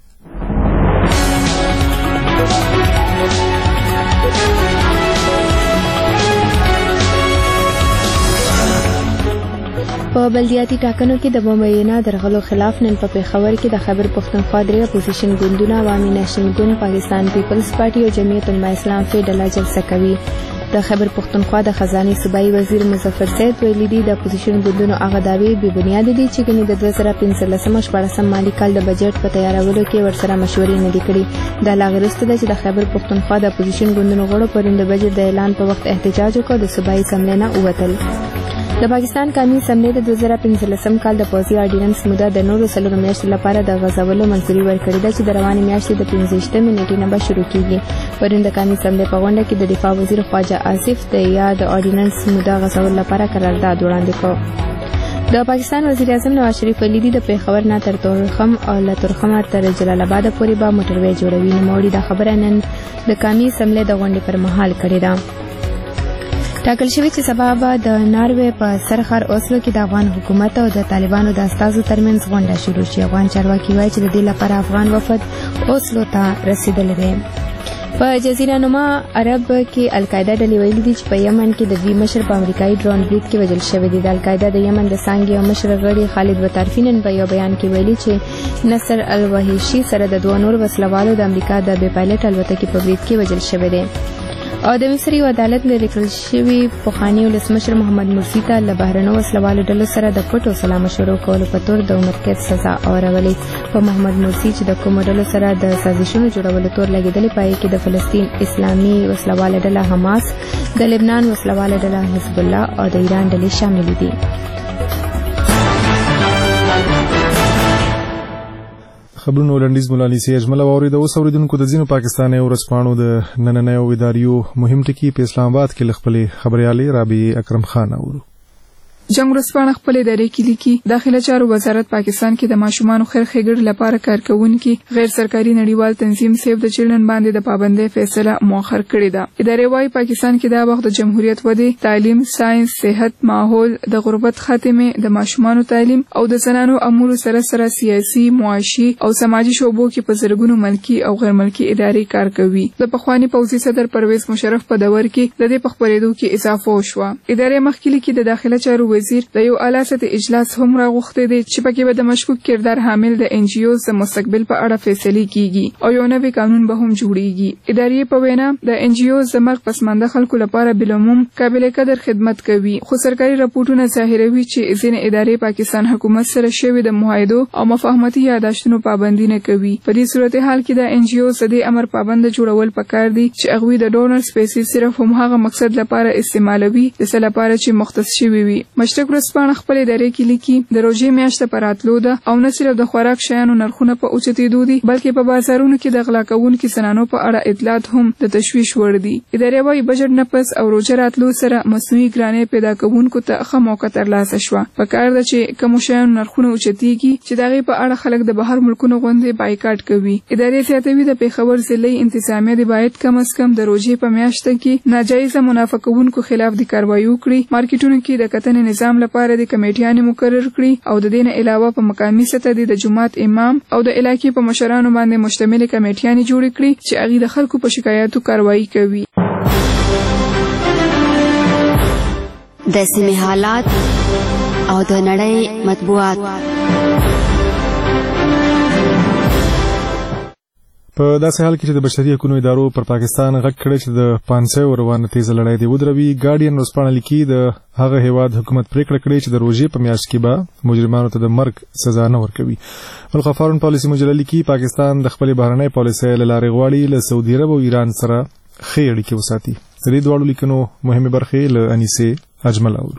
په بلدیاتي ټاکنو کې د مبینه درغلو خلاف نن په پېښور کې د خیبر پښتونخوا درې اپوزیشن ګوندونه عوامي نیشنل ګوند، پاکستان پیپلز پارټي او جمعیت علماء اسلام په ډله جلسه کوي. د خیبر پښتونخوا د خزانه صوبایي وزیر مظفر سید ویلي دي د اپوزیشن ګوندونو هغه دعوې بې بنیاده دي چې ګنې د 2015-16 مالي کال د بجټ په تیارولو کې ورسره مشورې نه دي کړې. دا لا غرسته ده چې د خیبر پښتونخوا د اپوزیشن ګوندونو غړو پرون د بجټ د اعلان په وخت احتجاج وکړ د صوبایي اسمبلې نه ووتل. د پاکستان قانوني اسمبلې د 2015 کال د پوځي اورډیننس موده د نورو 4 میاشتو لپاره د غځولو منظوري ورکړې ده چې د روانې میاشتې د 15 نیټې نه به شروع کیږي. پرون د قانوني اسمبلې په غونډه کې د دفاع وزیر خواجه آصف د یاد اورډیننس موده غځولو لپاره قرارداد وړاندې کړ. د پاکستان وزیر اعظم نواز شریف ویلي دي د پېښور نه تر تورخم او له تورخمه تر جلال آباد پورې به موټروي جوړوي. نوموړي دا خبره نن د قانوني اسمبلې د غونډې پر مهال کړې ده. ټاکل شوی چې سبا به د ناروې په سرخر اوسلو کې د افغان حکومت او د طالبانو د استازو ترمنځ غونډه شروع شي. افغان چارواکي وایي چې د دې لپاره افغان وفد اوسلو ته رسیدلی دی. په جزیره نما عرب کې القاعده ډلې ویلي دي چې په یمن کې د دوی مشر په امریکایي ډرون برید کې وژل شوی دی. د القاعده د یمن د څانګې او مشر غړي خالد وطارفي نن په یو بیان کې ویلي چې نصر الوحیشي سره د 2 نور وسلوالو د امریکا د بې پایلټ الوتکې په برید کې وژل شوی دی. او د مصر یو عدالت لري کړل شوی پخوانی ولسمشر محمد مرسی ته له بهرنیو وسلوالو ډلو سره د پټو سلا مشورو کولو په تور د عمر قید سزا اورولې. په محمد مرسی چې د کومو ډلو سره د سازشونو جوړولو تور لګېدلې پای کې د فلسطین اسلامي وسلواله ډله حماس، د لبنان وسلواله ډله حزب الله او د ایران ډلې شامل دي. خبرونو لنډیز مولاني سي اجمل واوري د اوسوریدونکو د ځینو پاکستاني ورځپاڼو د نننیو اداریو مهم ټکي په اسلام آباد کې خپل خبريالي رابي اکرم خان اورو. جنگ ورځپاڼه خپل ادارې کې لیکي داخله چارو وزارت پاکستان کې د ماشومان خیر ښېګړې لپاره کارکونکي غیر سرکاري نړیوال تنظیم سیف د چلډرن باندې د پابندۍ فیصله مؤخر کړې ده. ادارې وايي پاکستان کې دا وخت د جمهوریت ودې، تعلیم، ساينس، صحت، ماحول، د غربت خاتمه، د ماشومان تعلیم او د زنانو امور سره سره سیاسي، معاشي او سماجي شعبو کې په زرګونو ملکی او غیر ملکی ادارې کار کوي. د پخوانی پوځي صدر پرویز مشرف په دور کې د دې په خبرېدو کې اضافه وشوه. ادارې مخکې لیکي د داخله چارو وزیر د یو اعلی سطحي اجلاس هم راغوښتي دی چې پکې به د مشکوک کردار حامل د ان جی اوز د مستقبل په اړه فیصله کیږي او یو نوی قانون به هم جوړیږي. ادارې په وینا د ان جی اوز د مرګ پسمانده خلکو لپاره بلوموم قابل قدر خدمت کوي، خو سرکاري راپورټونه ظاهروي چې ځینې ادارې پاکستان حکومت سره شوی د معاهدو او مفاهمتي یاداشتونو پابندي نه کوي. په دې صورتحال کې د ان جی اوز د امر پابند جوړول پکار دي چې هغه د ډونرز پیسې صرف هم هغه مقصد لپاره استعمالوي د څه لپاره چې مختص شوی وي. مشرق ورځپاڼه خپل ادارې کې لیکي د روژې میاشت پر راتلو ده او نه صرف د خوراک شیانو نرخونه په اوچتېدو دي بلکې په بازارونو کې د غلا کوونکو زنانو په اړه اطلاعات هم د تشویش وړ دي. ادارې وايي بجټ نه پس او روژه راتلو سره مصنوعي ګرانۍ پیدا کوونکو ته ښه موقع ترلاسه شوه. پکار ده چې کوم شیانو نرخونه اوچتېږي چې د هغې په اړه خلک د بهر ملکونو غوندې بایکاټ کوي. ادارې زیاتوي د پېښور ضلعي انتظامیه د باید کم از کم د روژې په میاشت کې ناجایزه منافع کوونکو خلاف د کاروایي وکړي، مارکیټونو کې د کتنې نظام لپاره د کمیټیانې مقرر کړي او د دې نه علاوه په مقامي سطح د جماعت امام او د علاقې په مشرانو باندې مشتمل کمیټیانې جوړې کړي چې هغه د خلکو په شکایاتو کاروایی کوي. د سیمې حالات او د نړۍ مطبوعات. په داسې حال کې چې د بشري حقوقو ادارو پر پاکستان غږ کړی چې د 500 روانه تیزه لړۍ دی ودروي، ګارډین ورځپاڼه لیکي د هغه هیواد حکومت پریکړه کړې چې د روژې په میاشت کې به مجرمانو ته د مرګ سزا نه ورکوي. ملک فارون پالیسي مجله لیکي پاکستان د خپل بهرنۍ پالیسۍ له لارې غواړي له سعودي عرب او ایران سره ښې اړیکې وساتي. د دې دواړو لیکنو مهمه برخې له انیسې اجمل اورو.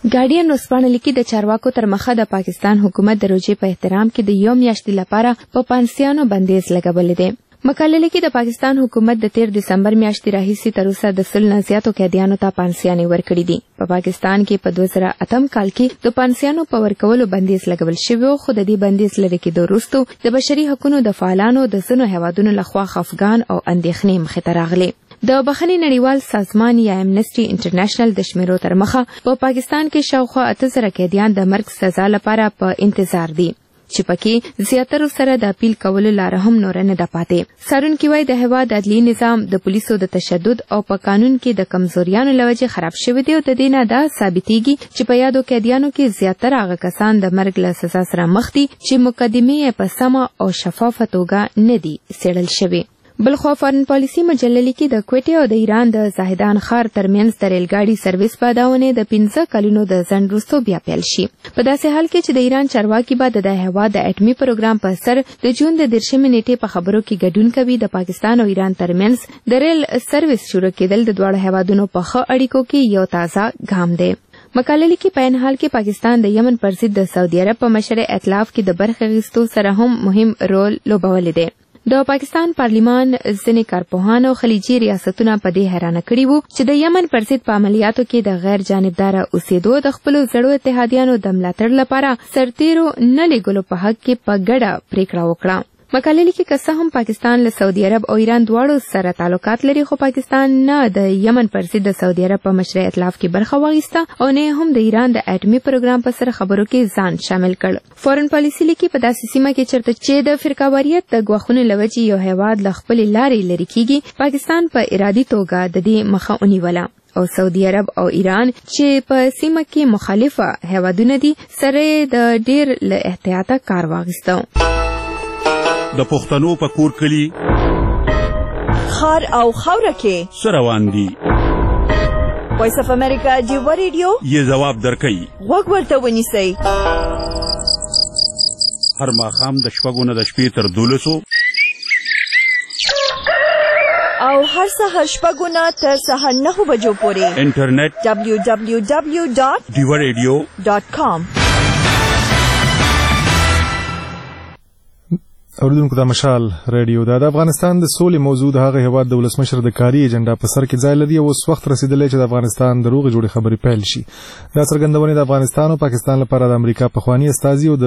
ګارډین وسپانه لیکي د چارواکو تر مخه د پاکستان حکومت د روژې په احترام کې د یو میاشتې لپاره په پانسیانو بندیز لګولې دی. مقاله لیکي د پاکستان حکومت د 13 دسمبر میاشتې راهیسې تر اوسه د 100 نه زیاتو قیدیانو ته پانسیانې ورکړي دي. په پاکستان کې په 2008 کال کې د پانسیانو په ورکولو بندیز لګول شوی و، خو د دې بندیز لرې کېدو وروسته د بشري حقوقو د فعالانو د ځینو هیوادونو لخوا خفګان او اندېښنې مخې ته راغلي. د بخښنې نړیوال سازمان یا امنسټي انټرنیشنل د شمیرو تر مخه په پاکستان کې شاوخوا 8000 قیدیان د مرګ سزا لپاره په انتظار دي، چې پکې زیاترو سره د اپیل کولو لاره هم نور نه ده پاتې. څارونکي وایي د هیواد عدلي نظام د پولیسو د تشدد او په قانون کې د کمزوریانو له وجې خراب شوی دی او د دې نه دا ثابتېږي چې په یادو قیدیانو کې زیاتره هغه کسان د مرګ له سزا سره مخ دي چې مقدمې یې په سمه او شفافه توګه نه دي څېړل شوي. بلخوا فارن پالیسي مجله لیکي د کوټې او د ایران د زاهدان ښار ترمنځ د ریلګاډي سرویس په داونې د 15 کلونو د ځنډ وروسته بیا پیل شي. په داسې حال کې چې د ایران چارواکي به د هیواد د اټمي پروګرام په سر د جون د 13 نیټې په خبرو کې ګډون کوي. د پاکستان او ایران ترمنځ د ریل سرویس شروع کېدل د دواړو هیوادونو په ښه اړیکو کې یو تازه ګام دی. مقاله لیکي په این حال کې پاکستان د یمن پر ضد د سعودي عرب په مشر ائتلاف کې د برخې اخیستو سره هم مهم رول لوبولی دی. د پاکستان پارلیمان ځینې کارپوهان او خلیجي ریاستونه په دې حیرانه کړي وو چې د یمن پر ضد په عملیاتو کې د غیر جانبداره اوسېدو د خپلو زړو اتحادیانو د ملاتړ لپاره سرتیرو نه لیږلو په حق کې په ګډه پریکړه وکړه. مقاله لیکي که څه هم پاکستان له سعودي عرب او ایران دواړو سره تعلقات لري، خو پاکستان نه د یمن پر ضد د سعودي عرب په مشر ائتلاف کې برخه واخیسته او نه هم د ایران د اټمي پروګرام په سر خبرو کې ځان شامل کړ. فارن پالیسي لیکي په داسې سیمه کې چرته چې د فرقهواریت د ګواښونو له وجې یو هیواد له خپلې لارې لرې کیږي، پاکستان په ارادي توګه د دې مخه ونیوله او سعودي عرب او ایران چې په سیمه کې مخالفه هیوادونه دي سره د ډیر له احتیاطه کار واخیسته. د پښتنو په کور کلی خار او خاوره کې سروان دي. وایس اف امریکا جیو ریډیو یې جواب درکوي. غوږ ورته ونیسئ. هر ماښام د شپږو نه د شپې تر 12 او هر سهار شپږو نه تر سهار 9 بجو پورې انټرنیټ www.diwaradio.com. اوریدونکو د مشال رادیو د افغانستان د سولې موضوع د هغه هیواد د ولسمشر د کاري ایجنډا په سر کې ځای لري او اوس وخت رسیدلی چې د افغانستان د روغې جوړې خبرې پیل شي. دا څرګندونې د افغانستان او پاکستان لپاره د امریکا پخوانی استازي او د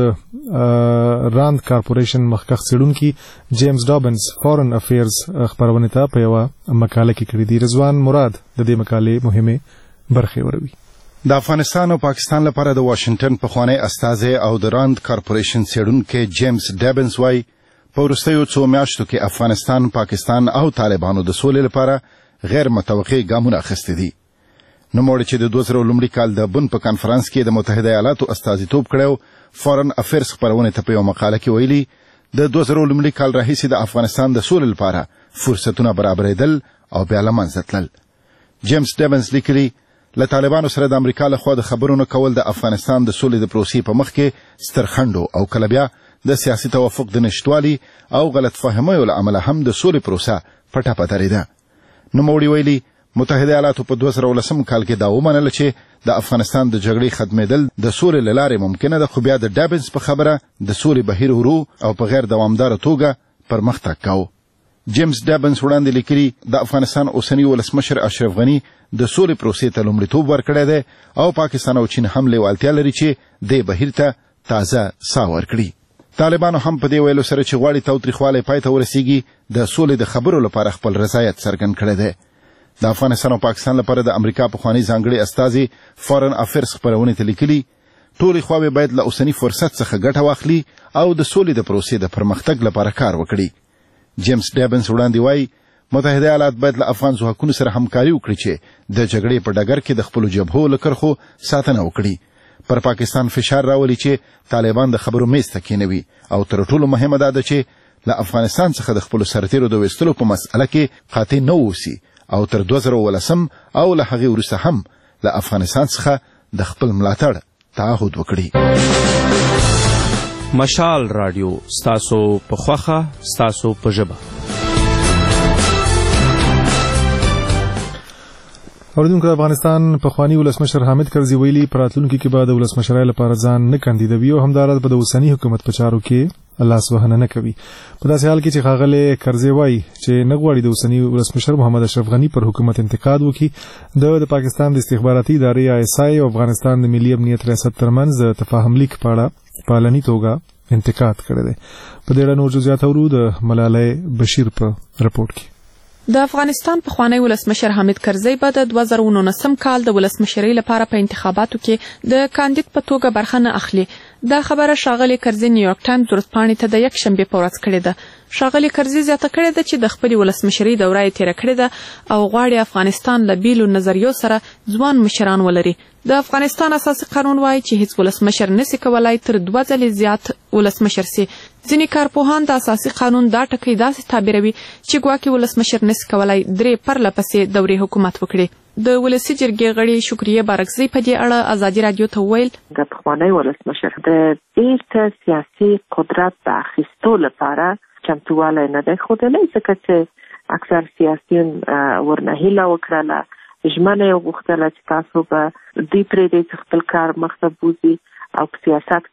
راند کارپوریشن مخکښ څېړونکي جیمز ډابنز فارن افیرز خپرونې ته په یوه مقاله کې کړي دي. رضوان مراد د دې مقالې مهمې برخې وروي. د افغانستان او پاکستان لپاره د واشنگټن پخوانی استازي او د راند کارپوریشن څېړونکی جیمز ډابنز وایي په وروستیو څو میاشتو کې افغانستان، پاکستان او طالبانو د سولې لپاره غیر متوقع ګامونه اخیستي دي. نوموړي چې د 2000 لومړي کال د بن په کانفرنس کې د متحده ایالاتو استازیتوب کړی، فارن افیرز خپرونې ته په یوه مقاله کې ویلي د 2000 لومړي کال راهیسې د افغانستان د سولې لپاره فرصتونه برابرېدل او بیا له منځه تلل. جیمز ډابنز لیکلي له طالبانو سره د امریکا لخوا د خبرونو کول د افغانستان د سولې د پروسې په مخ کې ستر خنډ او کله بیا د سیاسي توافق د نشټوالي او غلط فهمیو له امله هم د سولې پروسه په ټپه درېده. نوموړي ویلي متحده ایالاتو په 2019 کال کې دا ومنله چې د افغانستان د جګړې ختمېدل د سولې له لارې ممکنه ده، خو بیا د ډابنز په خبره د سولې بهیر ورو او په غیر دوامداره توګه پرمختګ کاوه. جیمز ډابنز وړاندې لیکلي د افغانستان اوسنی ولسمشر اشرف غني د سولې پروسې ته لومړیتوب ورکړی دی او پاکستان او چین هم لیوالتیا لري چې دې بهیر ته تازه ساه ورکړي. طالبانو هم په دې ویلو سره چې غواړي تاوتریخوالی پای ته ورسیږي د سولې د خبرو لپاره خپل رضایت څرګند کړی دی. د افغانستان او پاکستان لپاره د امریکا پخوانی ځانګړي استازي فارن افیرز خپرونې ته لیکلي ټولې خواوې باید له اوسني فرصت څخه ګټه واخلي او د سولې د پروسې د پرمختګ لپاره کار وکړي. جیمز ډابنز وړاندې وایي متحده ایالات باید له افغان ځواکونو سره همکاري وکړي چې د جګړې په ډګر کې د خپلو جبهو له کرښو ساتنه وکړي. پر پاکستان فشار راولي چې طالبان د خبرو میز ته کېنوي او تر ټولو مهمه دا ده چې له افغانستان څخه د خپلو سرتیرو د ویستلو په مسأله کې قاطع نه اوسي او تر 2019 او له هغې وروسته هم له افغانستان څخه د خپل ملاتړ تعهد وکړي. مشال رادیو ستاسو په خوښه ستاسو په ژبه. اوریدونکو افغانستان پخوانی ولسمشر حامد کرزي ویلي پراتلونکو کې به د ولسمشرۍ لپاره ځان نه کاندیدوي او همدارس به د اوسنی حکومت په چارو کې الله سبحانه نه کوي. په داسې حال کې چې ښاغلی کرزي وایي چې نه غواړي د اوسنی ولسمشر محمد اشرف غني پر حکومت انتقاد وکړي. د پاکستان د استخباراتي ادارې ISI او افغانستان د ملي امنیت ریاست ترمنځ د تفاهم لیک په اړه پالني توګه انتقاد کړی دی. په دې اړه نور جزئیات اورو د ملالۍ بشیر په رپورټ کې. د افغانستان پخوانی ولسمشر حامد کرزي به د 2019 کال د ولسمشرۍ لپاره په انتخاباتو کې د کاندید په توګه برخه نه اخلي. دا خبره ښاغلي کرزي نیویارک ټایمز ورځپاڼې ته د یکشنبې په ورځ کړې ده. ښاغلي کرزي زیاته کړې ده چې د خپلې ولسمشرۍ دوره یې تېره کړې ده او غواړي افغانستان له بیلو نظریو سره ځوان مشران ولري. د افغانستان اساسي قانون وایي چې هیڅ ولسمشر نشي کولای تر 2 ځلې زیات ولسمشر سي. ځینې کارپوهان د اساسي قانون دا ټکی داسې تعبیروي چې ګواکې ولسمشر نشي کولای 3 پرلپسې دورې حکومت وکړي. د ولسی جرګې غړي شکریه بارکزی په دې اړه ازادي رادیو ته ویل د پخوانی ولسمشر د بیرته سیاسي قدرت د اخیستو لپاره چمتوالی نه دی ښودلی ځکه چې اکثر سیاسیون ورنه هیله وکړله ژمنه یې وغوښتله چې تاسو به دوی پرېږدئ چې خپل کار مخته بوځي او په سیاست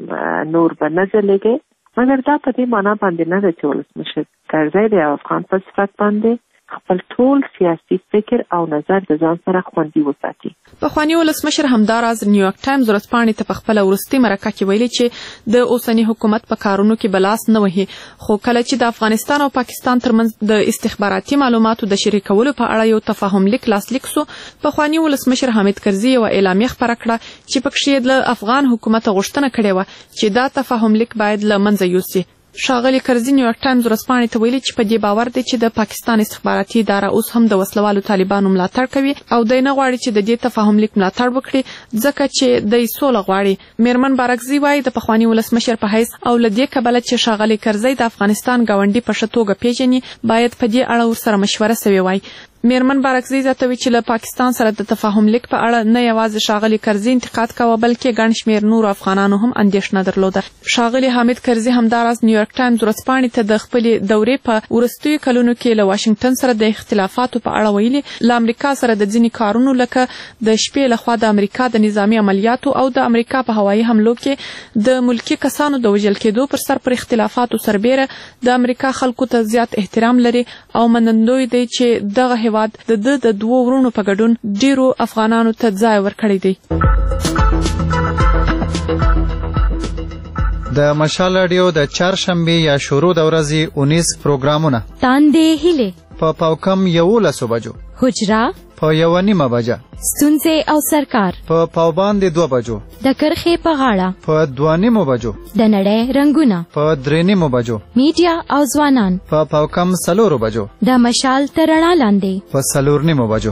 کې نور به نه ځلیږي. مګر دا په دې معنا باندې نه ده چې ولسمشر کرزی د افغان په صفت باندې خپل ټول سیاسي فکر او نظر د ځان سره خوندي وساتي. پخوانی ولسمشر همداراز نیویارک ټایمز ورځپاڼې ته په خپله وروستۍ مرکه کې ویلي چې د اوسني حکومت په کارونو کې به لاس نه وهي، خو کله چې د افغانستان او پاکستان ترمنځ د استخباراتي معلوماتو د شریکولو په اړه یو تفاهم لیک لاسلیک سو، پخوانی ولسمشر حامد کرزي یوه اعلامیه خپره کړه چې پکښې یې له افغان حکومت غوښتنه کړې وه چې دا تفاهم لیک باید له منځه یوسي. ښاغلي کرزي نیویارک ټایمز ورځپاڼې ته ویلي چې په دې باور دی چې د پاکستان استخباراتي اداره اوس هم د وسلوالو طالبانو ملاتړ کوي او دی نه غواړي چې د دې تفاهم لیک ملاتړ وکړي ځکه چې دی سوله غواړي. میرمن بارکزي وایي د پخواني ولسمشر په حیث او له دې کبله چې ښاغلي کرزي د افغانستان ګاونډي په ښه توګه پیژني باید په دې اړه ورسره مشوره سوې وای. میرمن بارکزي زیاتوي چې له پاکستان سره د تفاهم لیک په اړه نه یوازې ښاغلي کرزي انتقاد کاوه بلکې ګڼ شمېر نورو افغانانو هم اندېښنه درلوده. ښاغلي حامد کرزي همداراز نیویارک ټایمز ورځپاڼې ته د خپلې دورې په وروستیو کلونو کې له واشنګټن سره د اختلافاتو په اړه ویلي له امریکا سره د ځینې کارونو لکه د شپې لخوا د امریکا د نظامي عملیاتو او د امریکا په هوایي حملو کې د ملکي کسانو د وژل کېدو پر سر پر اختلافاتو سربیره د امریکا خلکو ته زیات احترام لري او منندوی دی چې دغه هیواد د 2 ورونو په ګډون ډیرو افغانانو ته ځای ورکړی دی. د مشال رادیو د چهارشنبې یا شروع د ورځې 19 پروګرامونه تاندې هیله په پاوکم 11 بجو، حجره په 1:30 بجه، ستونزې او سرکار په پاوباندې 2 بجو، د کرخې په غاړه په 2:30 بجو، د نړۍ رنگونه په 3:30 بجو، میډیا او ځوانان په پاوکم 4 بجو، د مشال تر رڼا لاندې په 4:30 بجو.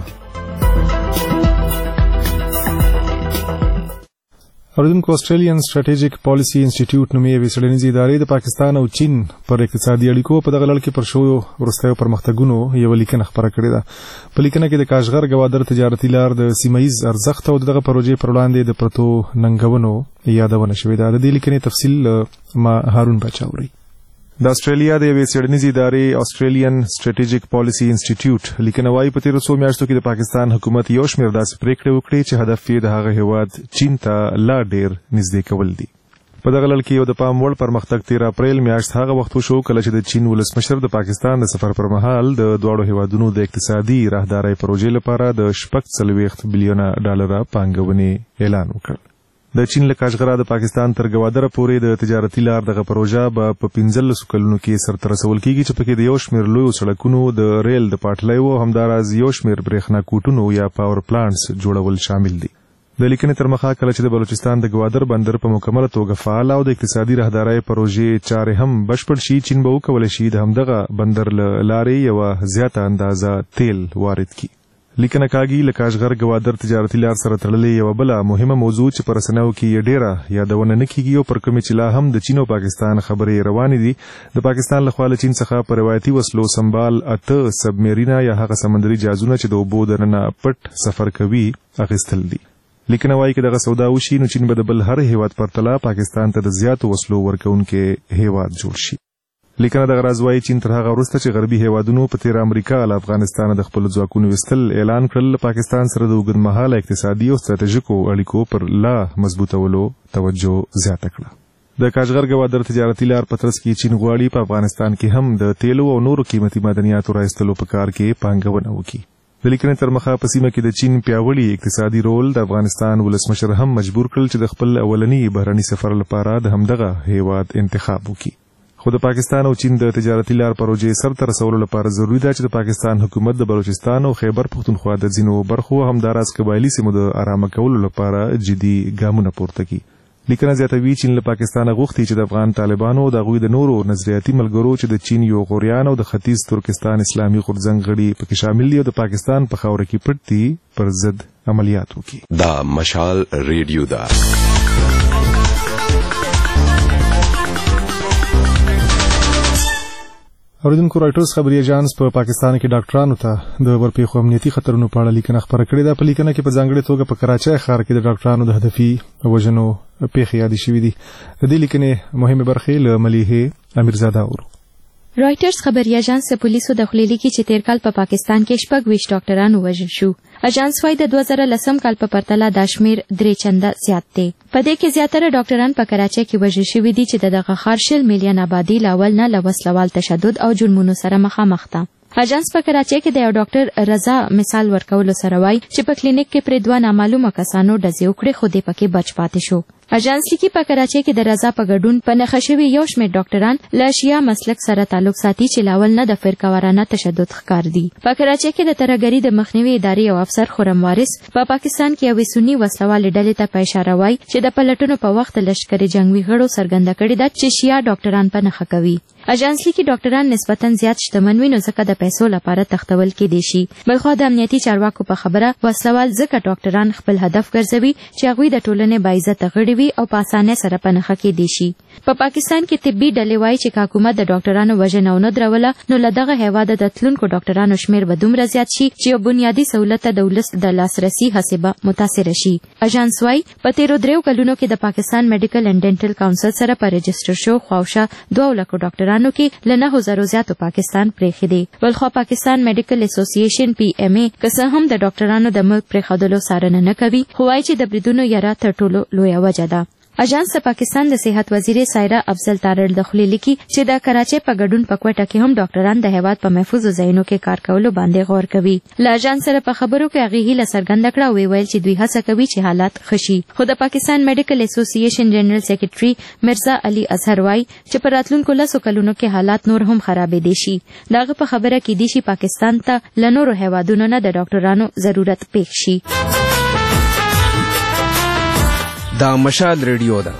اوریدونکو آسټریلیان سټریټیجیک پالیسي انسټیټیوټ نومې یوې څېړنیزې ادارې د پاکستان او چین پر اقتصادي اړیکو په دغه لړ کې پر شویو وروستیو پرمختګونو یوه لیکنه خپره کړې ده. په لیکنه کې د کاشغر ګوادر تجارتي لار د سیمهییز ارزښت او دغه پروژې پر وړاندې د پرتو ننګونو یادونه شوې ده. د دې لیکنې تفصیل ما هارون باچا اوري. د استرالیا د یوې څېړنیزې ادارې آسټریلیان سټریټیجیک پالیسي انسټیټیوټ لیکنه وایي په تېرو څو میاشتو کې د پاکستان حکومت یو شمېر داسې پریکړې وکړې چې هدف یې د هغه هیواد چین ته لا ډېر نږدې کول دي. په دغه لړ کې یو د پام وړ پرمختګ 13 اپریل میاشت هغه وخت وشو کله چې د چین ولسمشر د پاکستان د سفر پر مهال د دواړو هیوادونو د اقتصادي راهدارۍ پروژې لپاره د 46 بلیونه ډالره پانګونې اعلان وکړ. د چین له کاشغره د پاکستان تر ګوادره پورې د تجارتي لار دغه پروژه به په 15 کلونو کې سرته رسول کیږي چې پکې د یو شمېر لویو سړکونو د ریل د پټلیو او همداراز یو شمېر برېښنا کوټونو یا پاور پلانټس جوړول شامل دي. د لیکنې تر مخه کله چې د بلوچستان د ګوادر بندر په مکمله توګه فعال او د اقتصادي راهدارۍ پروژې چارې هم بشپړ شي، چین به وکولی شي د همدغه بندر له لارې یوه زیاته اندازه تیل وارد کړي. لیکنه کاږي له کاشغر ګوادر تجارتي لار سره تړلې یوه بله مهمه موضوع چې په رسنیو کې یې ډېره یادونه نه کیږي او پر کومې چې لا هم د چین او پاکستان خبرې روانې دي، د پاکستان لخوا له چین څخه په روایتي وسلو سنبال 8 سبمیرینه یا هغه سمندري جهازونه چې د اوبو دننه پټ سفر کوي اخیستل دي. لیکنه وایي که دغه سودا وشي نو چین به د بل هر هیواد پرتله پاکستان ته د زیاتو وسلو ورکوونکې هیواد جوړ شي. لیکنه د غراز وايي چین تر هغه وروسته چې غربي هیوادونو په تیر امریکا له افغانستان د خپل ځواکونو وستل اعلان کړل پاکستان سره د اوږدمهاله اقتصادي او ستراتیژیکو اړیکو پر لا مضبوطولو توجه زیاته کړه د کاجغر ګوادر تجارتي لار په ترڅ کې چین غواړي په افغانستان کې هم د تیلو او نورو قیمتي معدنیاتو راایستلو په کار کې پانګونه وکړي د لیکنې تر مخه په سیمه کې د چین پیاوړي اقتصادي رول د افغانستان ولسمشر هم مجبور کړل چې د خپل اولنی بهرني سفر لپاره د همدغه هیواد انتخاب وکړي خو د پاکستان او چین د تجارتي لار پروژې سرته رسولو لپاره ضروری ده چې د پاکستان حکومت د بلوچستان او خیبر پختونخوا د ځینو برخو همداراز قبایلی سیمو د آرامه کولو لپاره جدي ګامونه پورته کړي لیکنه زیاتوي چین له پاکستانه غوښتي چې د افغان طالبانو د غوي د نورو نظریاتي ملګرو چې د چین یو غوریان او د ختیځ ترکستان اسلامي غورځنګ غړي پکې شامل دي او د پاکستان په خاوره کې پټ دي پر ضد عملیات وکړي دا مشال ریډیو دا اوریدونکو رائټرز خبري ایجانس په پاکستان کې ډاکټرانو ته د ورپېښو امنیتي خطرونو په اړه لیکنه خبره کړې ده په لیکنه کې په ځانګړې توګه په کراچۍ ښار کې د ډاکټرانو د هدفي وژنو پیښې یادې شوې دي د دې لیکنې مهمه برخې له ملیحې امیرزاده اورو رائټرز خبري ایجانس د پولیسو د خلیلي کې چې تیر کال په پاکستان کې 26 ډاکټرانو وژل شو اجانس وايي د 2010 کال په پرتله د شمیر 3 چنده زیات دی په دې کې زیاتره ډاکټران په کراچۍ کې وژل شوي دي چې دغه ښار 100 میلیون آبادی لاول نه لوسلوال تشدد او جرمونو سره مخامخ ده اجانس په کراچۍ کې د یو ډاکټر رضا مثال ورکولو سره وايي چې په کلینیک کې پر دوه نامعلومه کسانو ډزې وکړې خو دې پکې بچ پاتې شو اجانس لیکي په کراچۍ کې د رضا په ګډون په نښه شوي یو شمېر ډاکټران له شیعه مسلک سره تعلق ساتي چې لاول نه د فرقهوارانه تشدد ښکار دي په کراچۍ کې د ترهګرۍ د مخنیوي ادارې یو افسر خرم وارث په پاکستان کې یوې سني وسلوالې ډلې ته په اشاره وایي چې د پلټنو په وخت لشکري جنګي غړو څرګنده کړې ده چې شیعه ډاکټران په نښه کوي اجانس لیکي ډاکټران نسبتا زیات شتمن وي نو ځکه د پیسو لپاره تختول کېدی شي بلخوا د امنیتي چارواکو په خبره وسلوال ځکه ډاکټران خپل هدف ګرځوي چې هغوی د ټولنې باعزته غړي وي او په اسانۍ سره په نښه کېدی شي په پاکستان کې طبي ډلې وایي چې حکومت د ډاکټرانو وژنه ونه دروله نو له دغه هیواده د تلونکو ډاکټرانو شمېر به دومره زیات شي چې یو بنیادي سهولت ته د ولس د لاسرسي هڅې به متاثره شي اجانس وايي په تیرو 3 کلونو کې د پاکستان میډیکل اینډ ډینټل کونسل سره په رجسټر شو خواوشا 2 لک ډاکټرانو کې له 9000 زیاتو پاکستان پرېښي دي بلخوا پاکستان میډیکل اسوسییشن PMA که څه هم د ډاکټرانو د ملک پرېښودلو څارنه نه کوي خو وايي چې د بریدونو یره تر ټولو لویه وجه ده اجانس د پاکستان د صحت وزیر سایرا افضل تارړ د خلی لیکي چې د کراچۍ په ګډون په کوټه کې هم ډاکټران د هیواد په محفوظ ځایونو کې کار کولو باندې غور کوي له اجانس سره په خبرو کې هغه هیله څرګنده کړه او ویل چې دوی هڅه کوي چې حالات ښه شي خو د پاکستان میډیکل اسوسییشن جنرال سیکریټري مرزا علي اظهر وايي چې په راتلونکو 10 کلونو کې حالات نور هم خرابېدي شي دغه په خبره کې دي چې پاکستان ته له نورو هیوادونو نه د ډاکټرانو ضرورت پېښ شي دا مشال ریډیو ده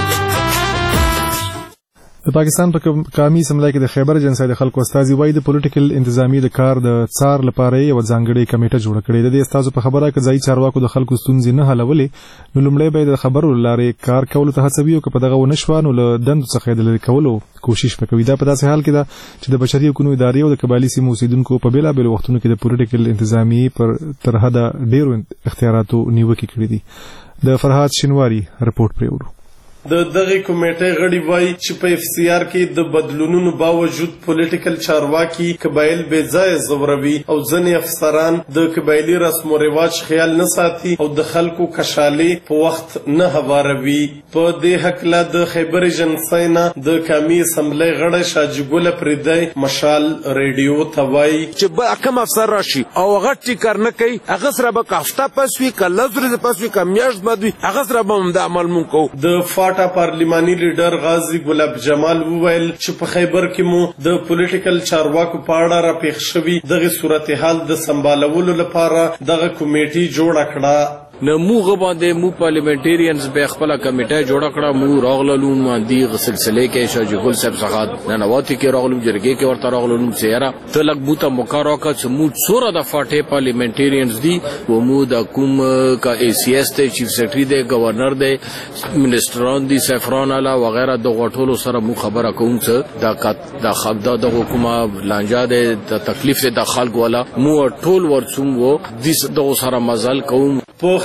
د پاکستان په قومي اسمبلی کې د خیبر جنسای د خلکو استازي وایي د پولیټیکل انتظامی د کار د څار لپاره یو ځانګړی کمیټه جوړه کړې ده د استازو په خبره کې ځای چارواکو د خلکو ستونزې نه حلولې نو لومړی به د خبرو لارې کار کولو ته هڅوي او که په دغه ونه شوه نو له دندو څخه د لرې کولو کوشش وکوي دا په داسې حال کې ده چې د بشري حقوقو ادارې او د قبایلي سیمو اوسیدونکو په بېلابېلو وختونو کې د پولیټیکل انتظامی پر تر حده ډېرو اختیاراتو نیوکې کړې دي د فرهاد شینواری رپورټ پرې وړو د دغه کمیټې غړي وایي چې په FCR کې د بدلونونو باوجود پولیټیکل چارواکي قبایل بې ځایه ځوروي او ځینې افسران د قبایلي رسم و رواج خیال نه ساتي او د خلکو کشالې په وخت نه هواروي په دې هکله د خیبر جنسای نه د قومي اسمبلی غړی شاجي ګل پریدی مشال ریډیو ته وایي چې کوم افسر راشي او هغه ټیکر نه کوي هغه سره به هفته پس وي که لس ورځې پس وي که میاشت بعد وي هغه سره به همدا عمل مونږ کوو د پارلیماني لیډر غازی ګلاب جمال وویل چې په خیبر کې مو د پولیټیکل چارواکو په اړه راپېښ شوي دغه صورتحال د سمبالولو لپاره دغه کمیټې جوړه کړه نه موږ باندې مو پارلیمنټریانز به خپل کمیټه جوړه کړه مو راغلو باندې سلسله کې شاجي ګل صاحب څخه نه نواتی کې راغلو جرګې کې ورته راغلو سیاره ته لګ بوته مقرره کا چې مو څوره د فاټه پارلیمنټریانز دي و مو د کوم کا ACS ته چیف سیکرټری دی گورنر دی منسټران دي سفران اعلی وغیرہ د غټولو سره مو خبره کوم چې د خبدا د حکومت لانجا د تکلیف د خلکو والا مو ټول ورڅوم وو د سره مزل کوم په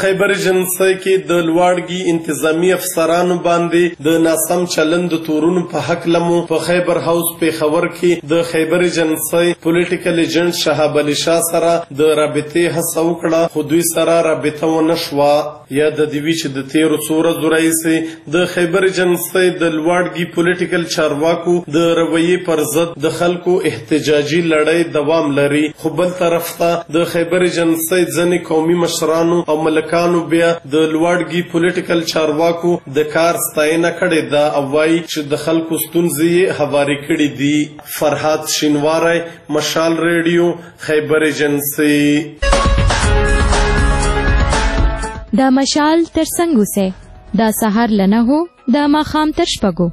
خیبر ایجنسۍ کې د لوړګي انتظامی افسرانو باندې د ناسم چلند تورونو په حق لمو په خیبر هاوس پیښور کې د خیبر ایجنسۍ پولیټیکل ایجنټ شهاب علي شاه سره د رابطې هڅه وکړه، خو دوی سره رابطه ونه شوه. یا د دې وی چې د تیرو څو ورځو راهیسې د خیبر ایجنسۍ د لوړګي پولیټیکل چارواکو د رویې پر ضد د خلکو احتجاجي لړۍ دوام لري، خو بل طرف ته د خیبر ایجنسۍ ځینې قومي مشرانو او ملکانو بیا د لوړګي پولیټیکل چارواکو د کار ستاینه کړې ده او وایي چې د خلکو ستونزې یې هوارې کړې دي. فرهاد شینواری، مشال ریډیو، خیبر ایجنسۍ. دا مشال تر څنګه سه دا سحر لنه هو دا ماخام تر شپږو.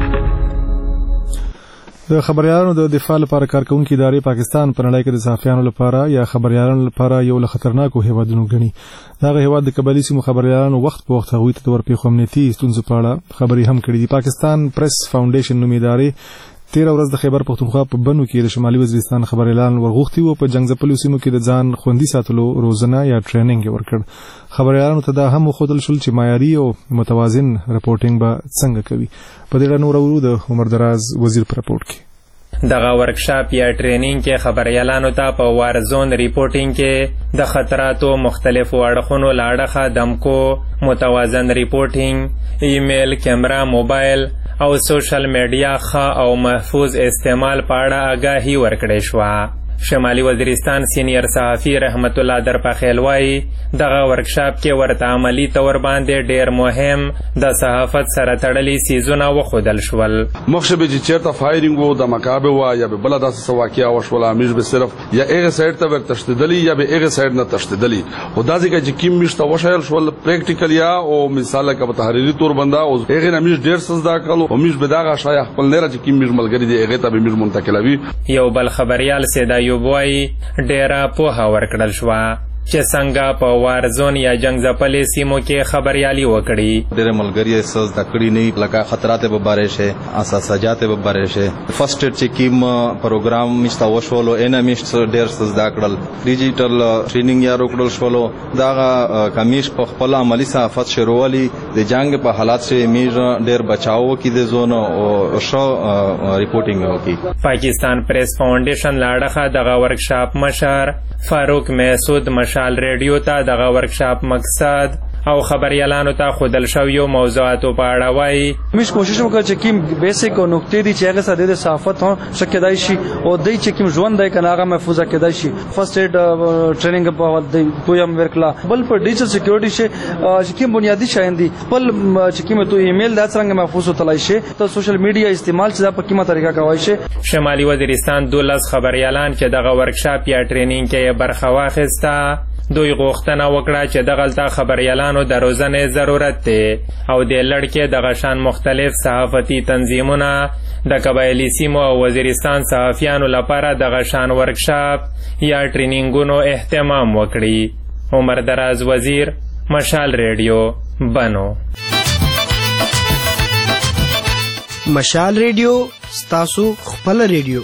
د خبريالانو د دفاع لپاره کارکونکو ادارې پاکستان په نړۍ کې د صحافیانو لپاره یا خبريالانو لپاره یو له خطرناکو هیوادونو ګڼي. دغه هیواد د قبایلی سیمو خبريالانو وخت په وخت هغوی ته د ورپېښو امنیتي ستونزو په اړه خبرې هم کړې دي. پاکستان پریس فاونډیشن نومي ادارې 13 ورځ د خیبر پختونخوا په بنو کې د شمالي وزیرستان خبريالان ورغوښتي وو په جنگ ځپلو سیمو کې د ځان خوندي ساتلو روزنه یا ټریننګ ورکړ. خبريالانو ته دا هم وښودل شول چې معیاري او متوازن رپورټینګ به څنګه کوي. په دې اړه نور اورو د عمر دراز وزیر په رپورټ کې. دغه ورکشاپ یا ټریننګ کې خبريالانو ته په وارزون ریپورټینګ کې د خطراتو مختلفو اړخونو له اړخه دمکو، متوازن ریپورټینګ، ایمیل، کیمرا، موبایل او سوشل میډیا ښه او محفوظ استعمال په اړه آګاهي ورکړې شوه. شمالي وزیرستان سینیر صحافي رحمت الله درپخیل وایي دغه ورکشاپ کې ورته عملی تور باندې ډیر مهم د صحافت سره تړلي سیزونه وښودل شول. مخشه به چې چیرته فایرینګ وو د مکابه وا یا به بل داسې واقعیا وشوله، همیش به صرف یا هغه سایډ ته ورتشتدلی یا به هغه سایډ نه تشتدلی. خدا ځکه چې کیم مشته وشایل شول پریکټیکل یا او مثال کا په تحریری تور بندا او هغه همیش ډیر سزا کړو، همیش به دغه شای خپل نه را چې کیم ملګری دی هغه ته به میر منتقلوي. یو بل خبريال سیدا یوبوي ډیره پوهه ورکړل شوه چې څنګه په وارزون یا جنگ ځپلې سیمو کې خبريالي وکړي. ډېر ملګری سز د کړي نه لکه خطرات به باره شه، اساسات به باره شه، فرست ایډ چې کیم پروګرام مشته وشولو ان مشت ډېر سز دا کړل، ډیجیټل ټریننګ یا روکړل شولو. دا کمیش په خپل عملی صحافت شروعالي د جنگ په حالات سے میر ډېر بچاو کې د زون او شو ریپورټینګ وکړي. پاکستان پریس فاونډیشن لاړه دغه ورکشاپ مشر فاروق محسود مشال ریډیو ته دغه ورکشاپ مقصد او خبريالانو ته خودل شویو موضوعاتو په اړه وایي. موږ کوشش وکړو چې کوم بیسیک او نقطې دي چې هغه سره د صحافت هم شکدای شي او د چې کوم ژوند د کناغه محفوظه کېدای شي. فرست ایډ ټریننګ په ول د پویم ورکلا بل پر ډیجیټل سکیورټي شي چې کوم بنیادی شاین دي بل چې کوم تو ایمیل د څنګه محفوظ تلای شي ته سوشل میډیا استعمال چې په کومه طریقه کوي شي. شمالي وزیرستان 12 خبريالان چې دغه ورکشاپ یا ټریننګ کې برخه واخیسته دوی غوښتنه وکړه چې دغلته خبريالانو د روزنې ضرورت دی او د لړ کې دغه شان مختلف صحافتي تنظیمونه د قبایلی سیمو او وزیرستان صحافیانو لپاره دغه شان ورکشاپ یا ټریننګونو اهتمام وکړي. عمر دراز وزیر، مشال ریډیو، بنو. مشال ریډیو ستاسو خپل ریډیو.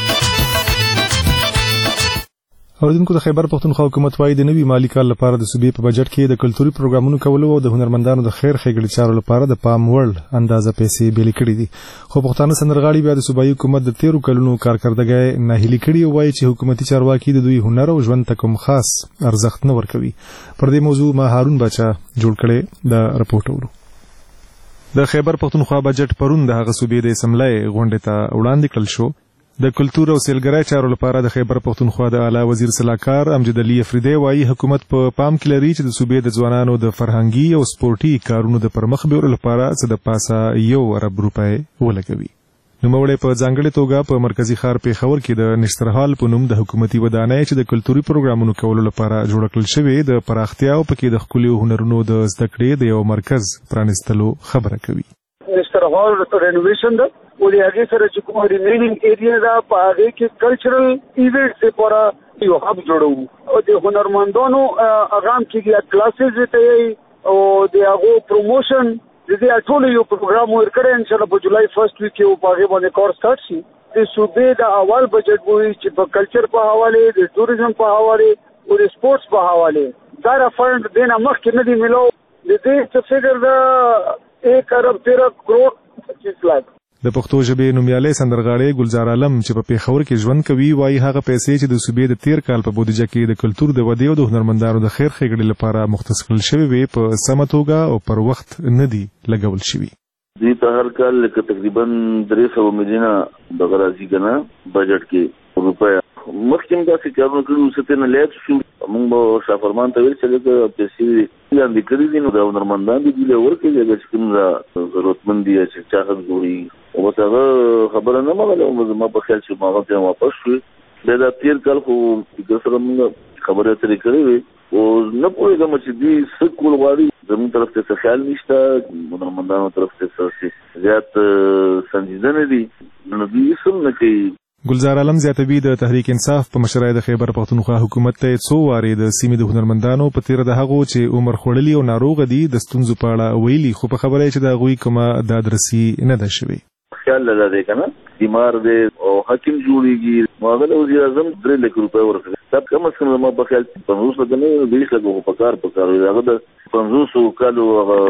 اوریدونکو د خیبر پختونخوا حکومت وايي د نوي مالی کال لپاره د صوبې په بجټ کې د کلتوري پروګرامونو کولو او د هنرمندانو د خیر ښېګړې چارو لپاره د پام وړ اندازه پیسې بیلې کړې دي. خو پښتانه سندرغاړي بیا د صوبایي حکومت د 13 کلونو کارکردګۍ ناهیلي کړي او وایي چې حکومتي چارواکي د دوی هنر او ژوند ته کوم خاص ارزښت نه ورکوي. پر دې موضوع ما هارون باچا جوړ کړی د رپورټ اورو. د خیبر پختونخوا بجټ پرون د هغه صوبې د اسمبلی غونډې ته وړاندې کړل شو. د کلتور او سیلګرۍ چارو لپاره د خیبر پختونخوا د اعلی وزیر صلاحکار امجد علي افریدی وایي حکومت په پام کې لري چې د صوبې د ځوانانو د فرهنګي او سپورټي کارونو د پرمخ بیولو لپاره څه د پاسه 1 ارب روپۍ ولګوي. نوموړی په ځانګړې توګه په مرکزی ښار پیښور کې د نشترحال په نوم د حکومتي ودانۍ چې د کلتوري پروګرامونو کولو لپاره جوړ کړل شوې د پراختیا او پکې د ښکلي هنرونو د زده کړې د یو مرکز پرانیستلو خبره کوي. نشترحال رینوویشن ده او د هغې سره چې کومه ریمینینګ ایریا ده په هغې کې کلچرل ایونټس لپاره یو هب جوړوو او د هنرمندانو هغه هم کېږي کلاسز ورته او د هغو پروموشن د دې ټولو یو پروګرام ورکړی انشاءالله په جولای فرست ویک کې په هغې باندې کار سټارټ شي. د صوبې د اول بجټ وایي چې په کلچر په حواله د ټوریزم په حواله او د سپورټس په حواله دا فند دینه مخکې نه دی ملو د دې څه فګر دا 1 ارب 13 کروڑ 25 लाख د پښتو ژبې نومیالي سندرغاړی ګلزار عالم چې په پیښور کې ژوند کوي وایي هغه پیسې چې د صوبې د 13 کال په بودیجه کې د کلتور د ودې او د هنرمندانو د خیر ښېګړې لپاره مختص کړل شوی وي په سمه توګه او پر وخت نه دي لګول شوي. دې ته هر کال لکه تقریبا 300 میلیونه دغه راځي کنه بجټ کې روپیا مخکې دا چې کارونه کړو څه نه لیک شو موږ به شافرمان ته ویل چې لکه پیسې لاندې کړی دي نو د هنرمندان دي له ورکې چې کوم ضرورتمند دي چې چا هم جوړي او څنګه خبره نه مګله ما په خیال چې ما غوښتل واپس شو دا 13 کال خو د سره موږ خبره ترې کړې وي او نه پوهېږم چې دې څه کول غواړي زموږ طرف ته څه خیال نشته هنرمندانو طرف ته څه زیات سنجیدنه دي نو دوی سم نه کوي. ګلزار عالم زیاتوي د تحریک انصاف په مشرۍ د خیبر پښتونخوا حکومت ته څو وارې د سیمې د هنرمندانو په تیر د هغو چې عمر خوړلي او ناروغ دي د ستونزو په اړه ویلي خو په خبره چې د هغوی کومه دادرسي نه ده شوې. خیال لري کنه بیمار دی او حکیم جوړیږي ماغله وزیر اعظم 3 لک روپے ورکړي تب کم از کم ما په خیال 50 لک نه 20 لک په کار هغه د 500 کالو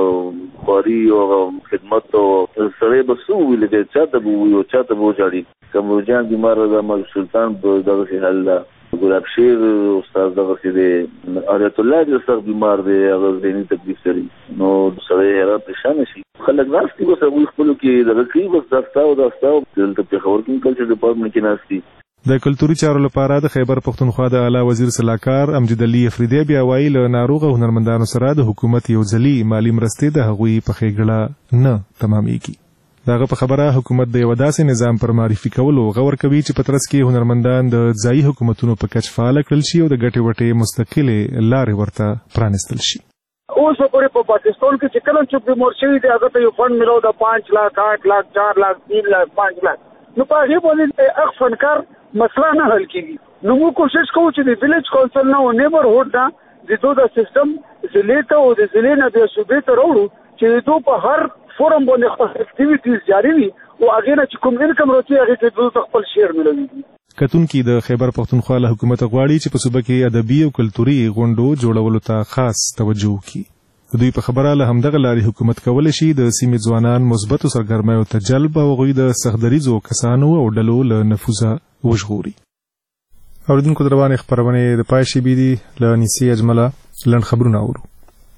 باری او خدمت او سره بسو ویل چې چاته وو چاته وو جاړي کمروجان بیمار د مل سلطان دغه حل ګلاب شیر استاد دغه سي آیت الله جو سر بیمار دی هغه ذهني تکلیف لري نو سره هغه پریشان شي خلک ناشتي وسه وي خپل کې دغه کوي بس داستاو دلته په خبر کې کلچر ډپارټمنټ کې ناشتي. د کلتوري چارو لپاره د خیبر پښتونخوا د اعلی وزیر صلاحکار امجد علي افریدی بیا وایي له ناروغه هنرمندانو سره د حکومت یو ځلي مالی مرستې د هغوی په ښېګړه نه تمامېږي. دغه په خبره حکومت د یو داسې نظام پر معرفي کولو غور کوي چې په ترڅ کې هنرمندان د ځایي حکومتونو په کچ فعال کړل شي او د ګټې وټې مستقلې لارې ورته پرانستل شي. اوس پورې په پاکستان کې چې کله چې بیمار شوی دی هغه ته یو فند ملو د 5 लाख 8 लाख 4 लाख 3 लाख 5 लाख نو په هغه باندې اخ فنکار مسله نه حل کیږي نو موږ کوشش کوو چې د ویلیج کونسل نه او نیبرهوډ نه د دوه سیستم زلیته او د زلینه د صوبې ته وروړو چې دوه په هر فورم باندې خپل اکټیویټیز جاری وي او هغه نه چې کوم انکم راځي هغه ته دوه خپل شیر ملوي. کتونکي د خیبر پښتونخوا له حکومت غواړي چې په صوبه کې ادبي او کلتوري غونډو جوړولو ته خاص توجه وکړي. دوی په خبره له همدغه لارې حکومت کولی شي د سیمې ځوانان مثبتو سرګرمیو ته جلب او هغوی د سختدریځو کسانو او ډلو له نفوذه وژغوري. اوریدونکو د روانې خپرونې د پای شیبې دي له نیسي اجمله لنډ خبرونه اورو.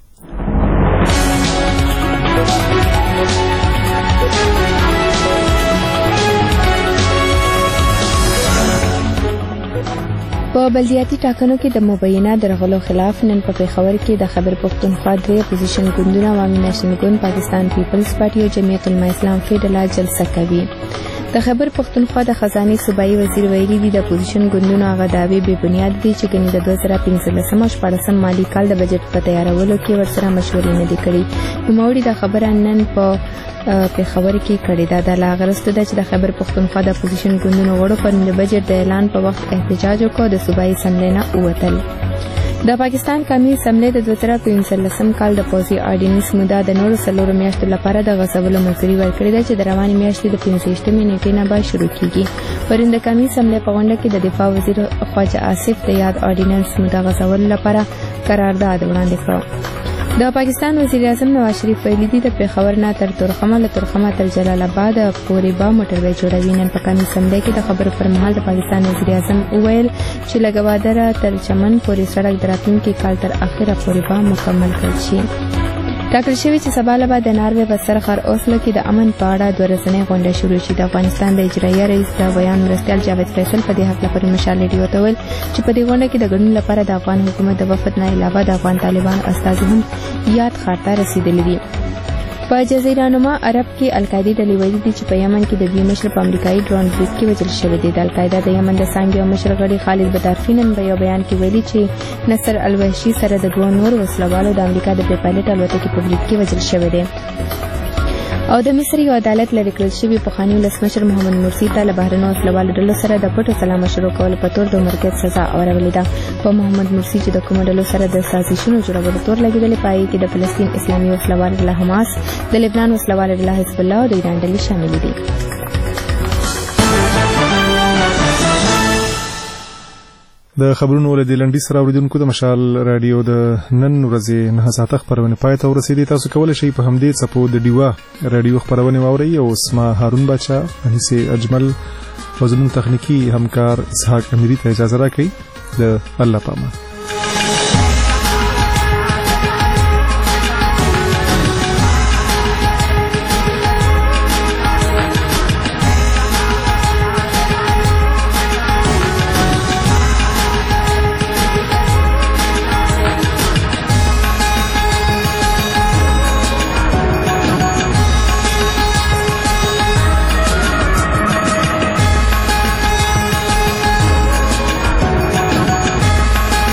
په بلدیاتي ټاکنو کې د مبینه درغلو خلاف نن په پیښور کې د خیبر پښتونخوا درې اپوزیشن ګوندونه عوامي نېشنل ګوند پاکستان پیپلز پارټي او جمعیت العلماء اسلام فیډرال جلسه کوي. د خیبر پښتونخوا د خزانه صوبایي وزیر ویلي دی د اپوزیشن ګوندونو هغه دعوی بې بنیاد دي چې ګنې د 2015 او 14 مالی کال د بجټ په تیارولو کې ورسره مشورې نه دي کړې. نوموړي د خبره نن په پیښور کې کړې ده. د لاغرسته ده چې د خیبر پښتونخوا د اپوزیشن ګوندونو غړو پر د بجټ د اعلان په وخت احتجاج وکړ د صوبایي اسمبلی نه ووتل. د پاکستان قومي اسمبلی د 2015 کال د پوزي اورډیننس موده د نورو 4 میاشتو لپاره د غصبولو منظوري ورکړې ده چې د روانې میاشتې د 15 نیټې نه به شروع کیږي. پرون د قومي اسمبلی په غونډه کې د دفاع وزیر خواجه آصف د یاد اورډیننس موده غصبولو لپاره قرارداد وړاندې کړ. د پاکستان وزیر اعظم نواز شریف ویلي دی د پیښور نه تر ترخمه له ترخمه تر جلال آباد پورې به موټروي جوړوي. نن په قومي اسمبلی کې د خبرو پر مهال د پاکستان وزیر اعظم وویل چې له ګوادره تر چمن پورې سړک د راتلونکي کال تر اخره پورې به مکمل کړل شي. ټاکل شوی چې سبا له به د ناروې په سرخر اوسلو کې د امن په اړه 2 ورځنۍ غونډه شروع شي. د افغانستان د اجرایه رئیس د بیان مرستیال جاوید فیصل په دې حق لپاره مشال ریډیو ته ویل چې په دې غونډه کې د ګډون لپاره د افغان حکومت د وفد نه علاوه د افغان طالبان استازي هم یاد ښار ته رسیدلي دي. په جزیره نما عرب کې القاعده ډلې ویلي دي چې په یمن کې د دوی مشر په امریکایي ډرون برید کې وژل شوی دی. د القاعده د یمن د څانګې او مشر غړي خالد بدارفي نن په یو بیان کې ویلي چې نصر الوحشي سره د 2 نور وسلوالو د امریکا د بې پایلټ الوتکې په برید کې وژل شوی دی. او د مصر یو عدالت لري کړل شوی پخوانی ولسمشر محمد مرسی ته له بهرنیو وسلوالو ډلو سره د پټو سلا مشورو کولو په تور د مرګ سزا اورولې ده. په محمد مرسی چې د کوم ډلو سره د سازشونو جوړولو تور لګیدل پای کې د فلسطین اسلامي وسلوال له حماس، د لبنان وسلوال له حزب الله او د ایران ډلې شامل دي. د خبرونو له لنډي سره اوریدونکو د مشال رادیو د نن ورځې 9 ساعته خبرونه پای ته ورسېدې. تاسو کولای شئ په همدې څپو د ډیوا رادیو خبرونه واورئ او اسما هارون بچا انیس اجمل او زموږ تخنیکی همکار اسحاق امیری ته اجازه راکړئ. د الله پامان.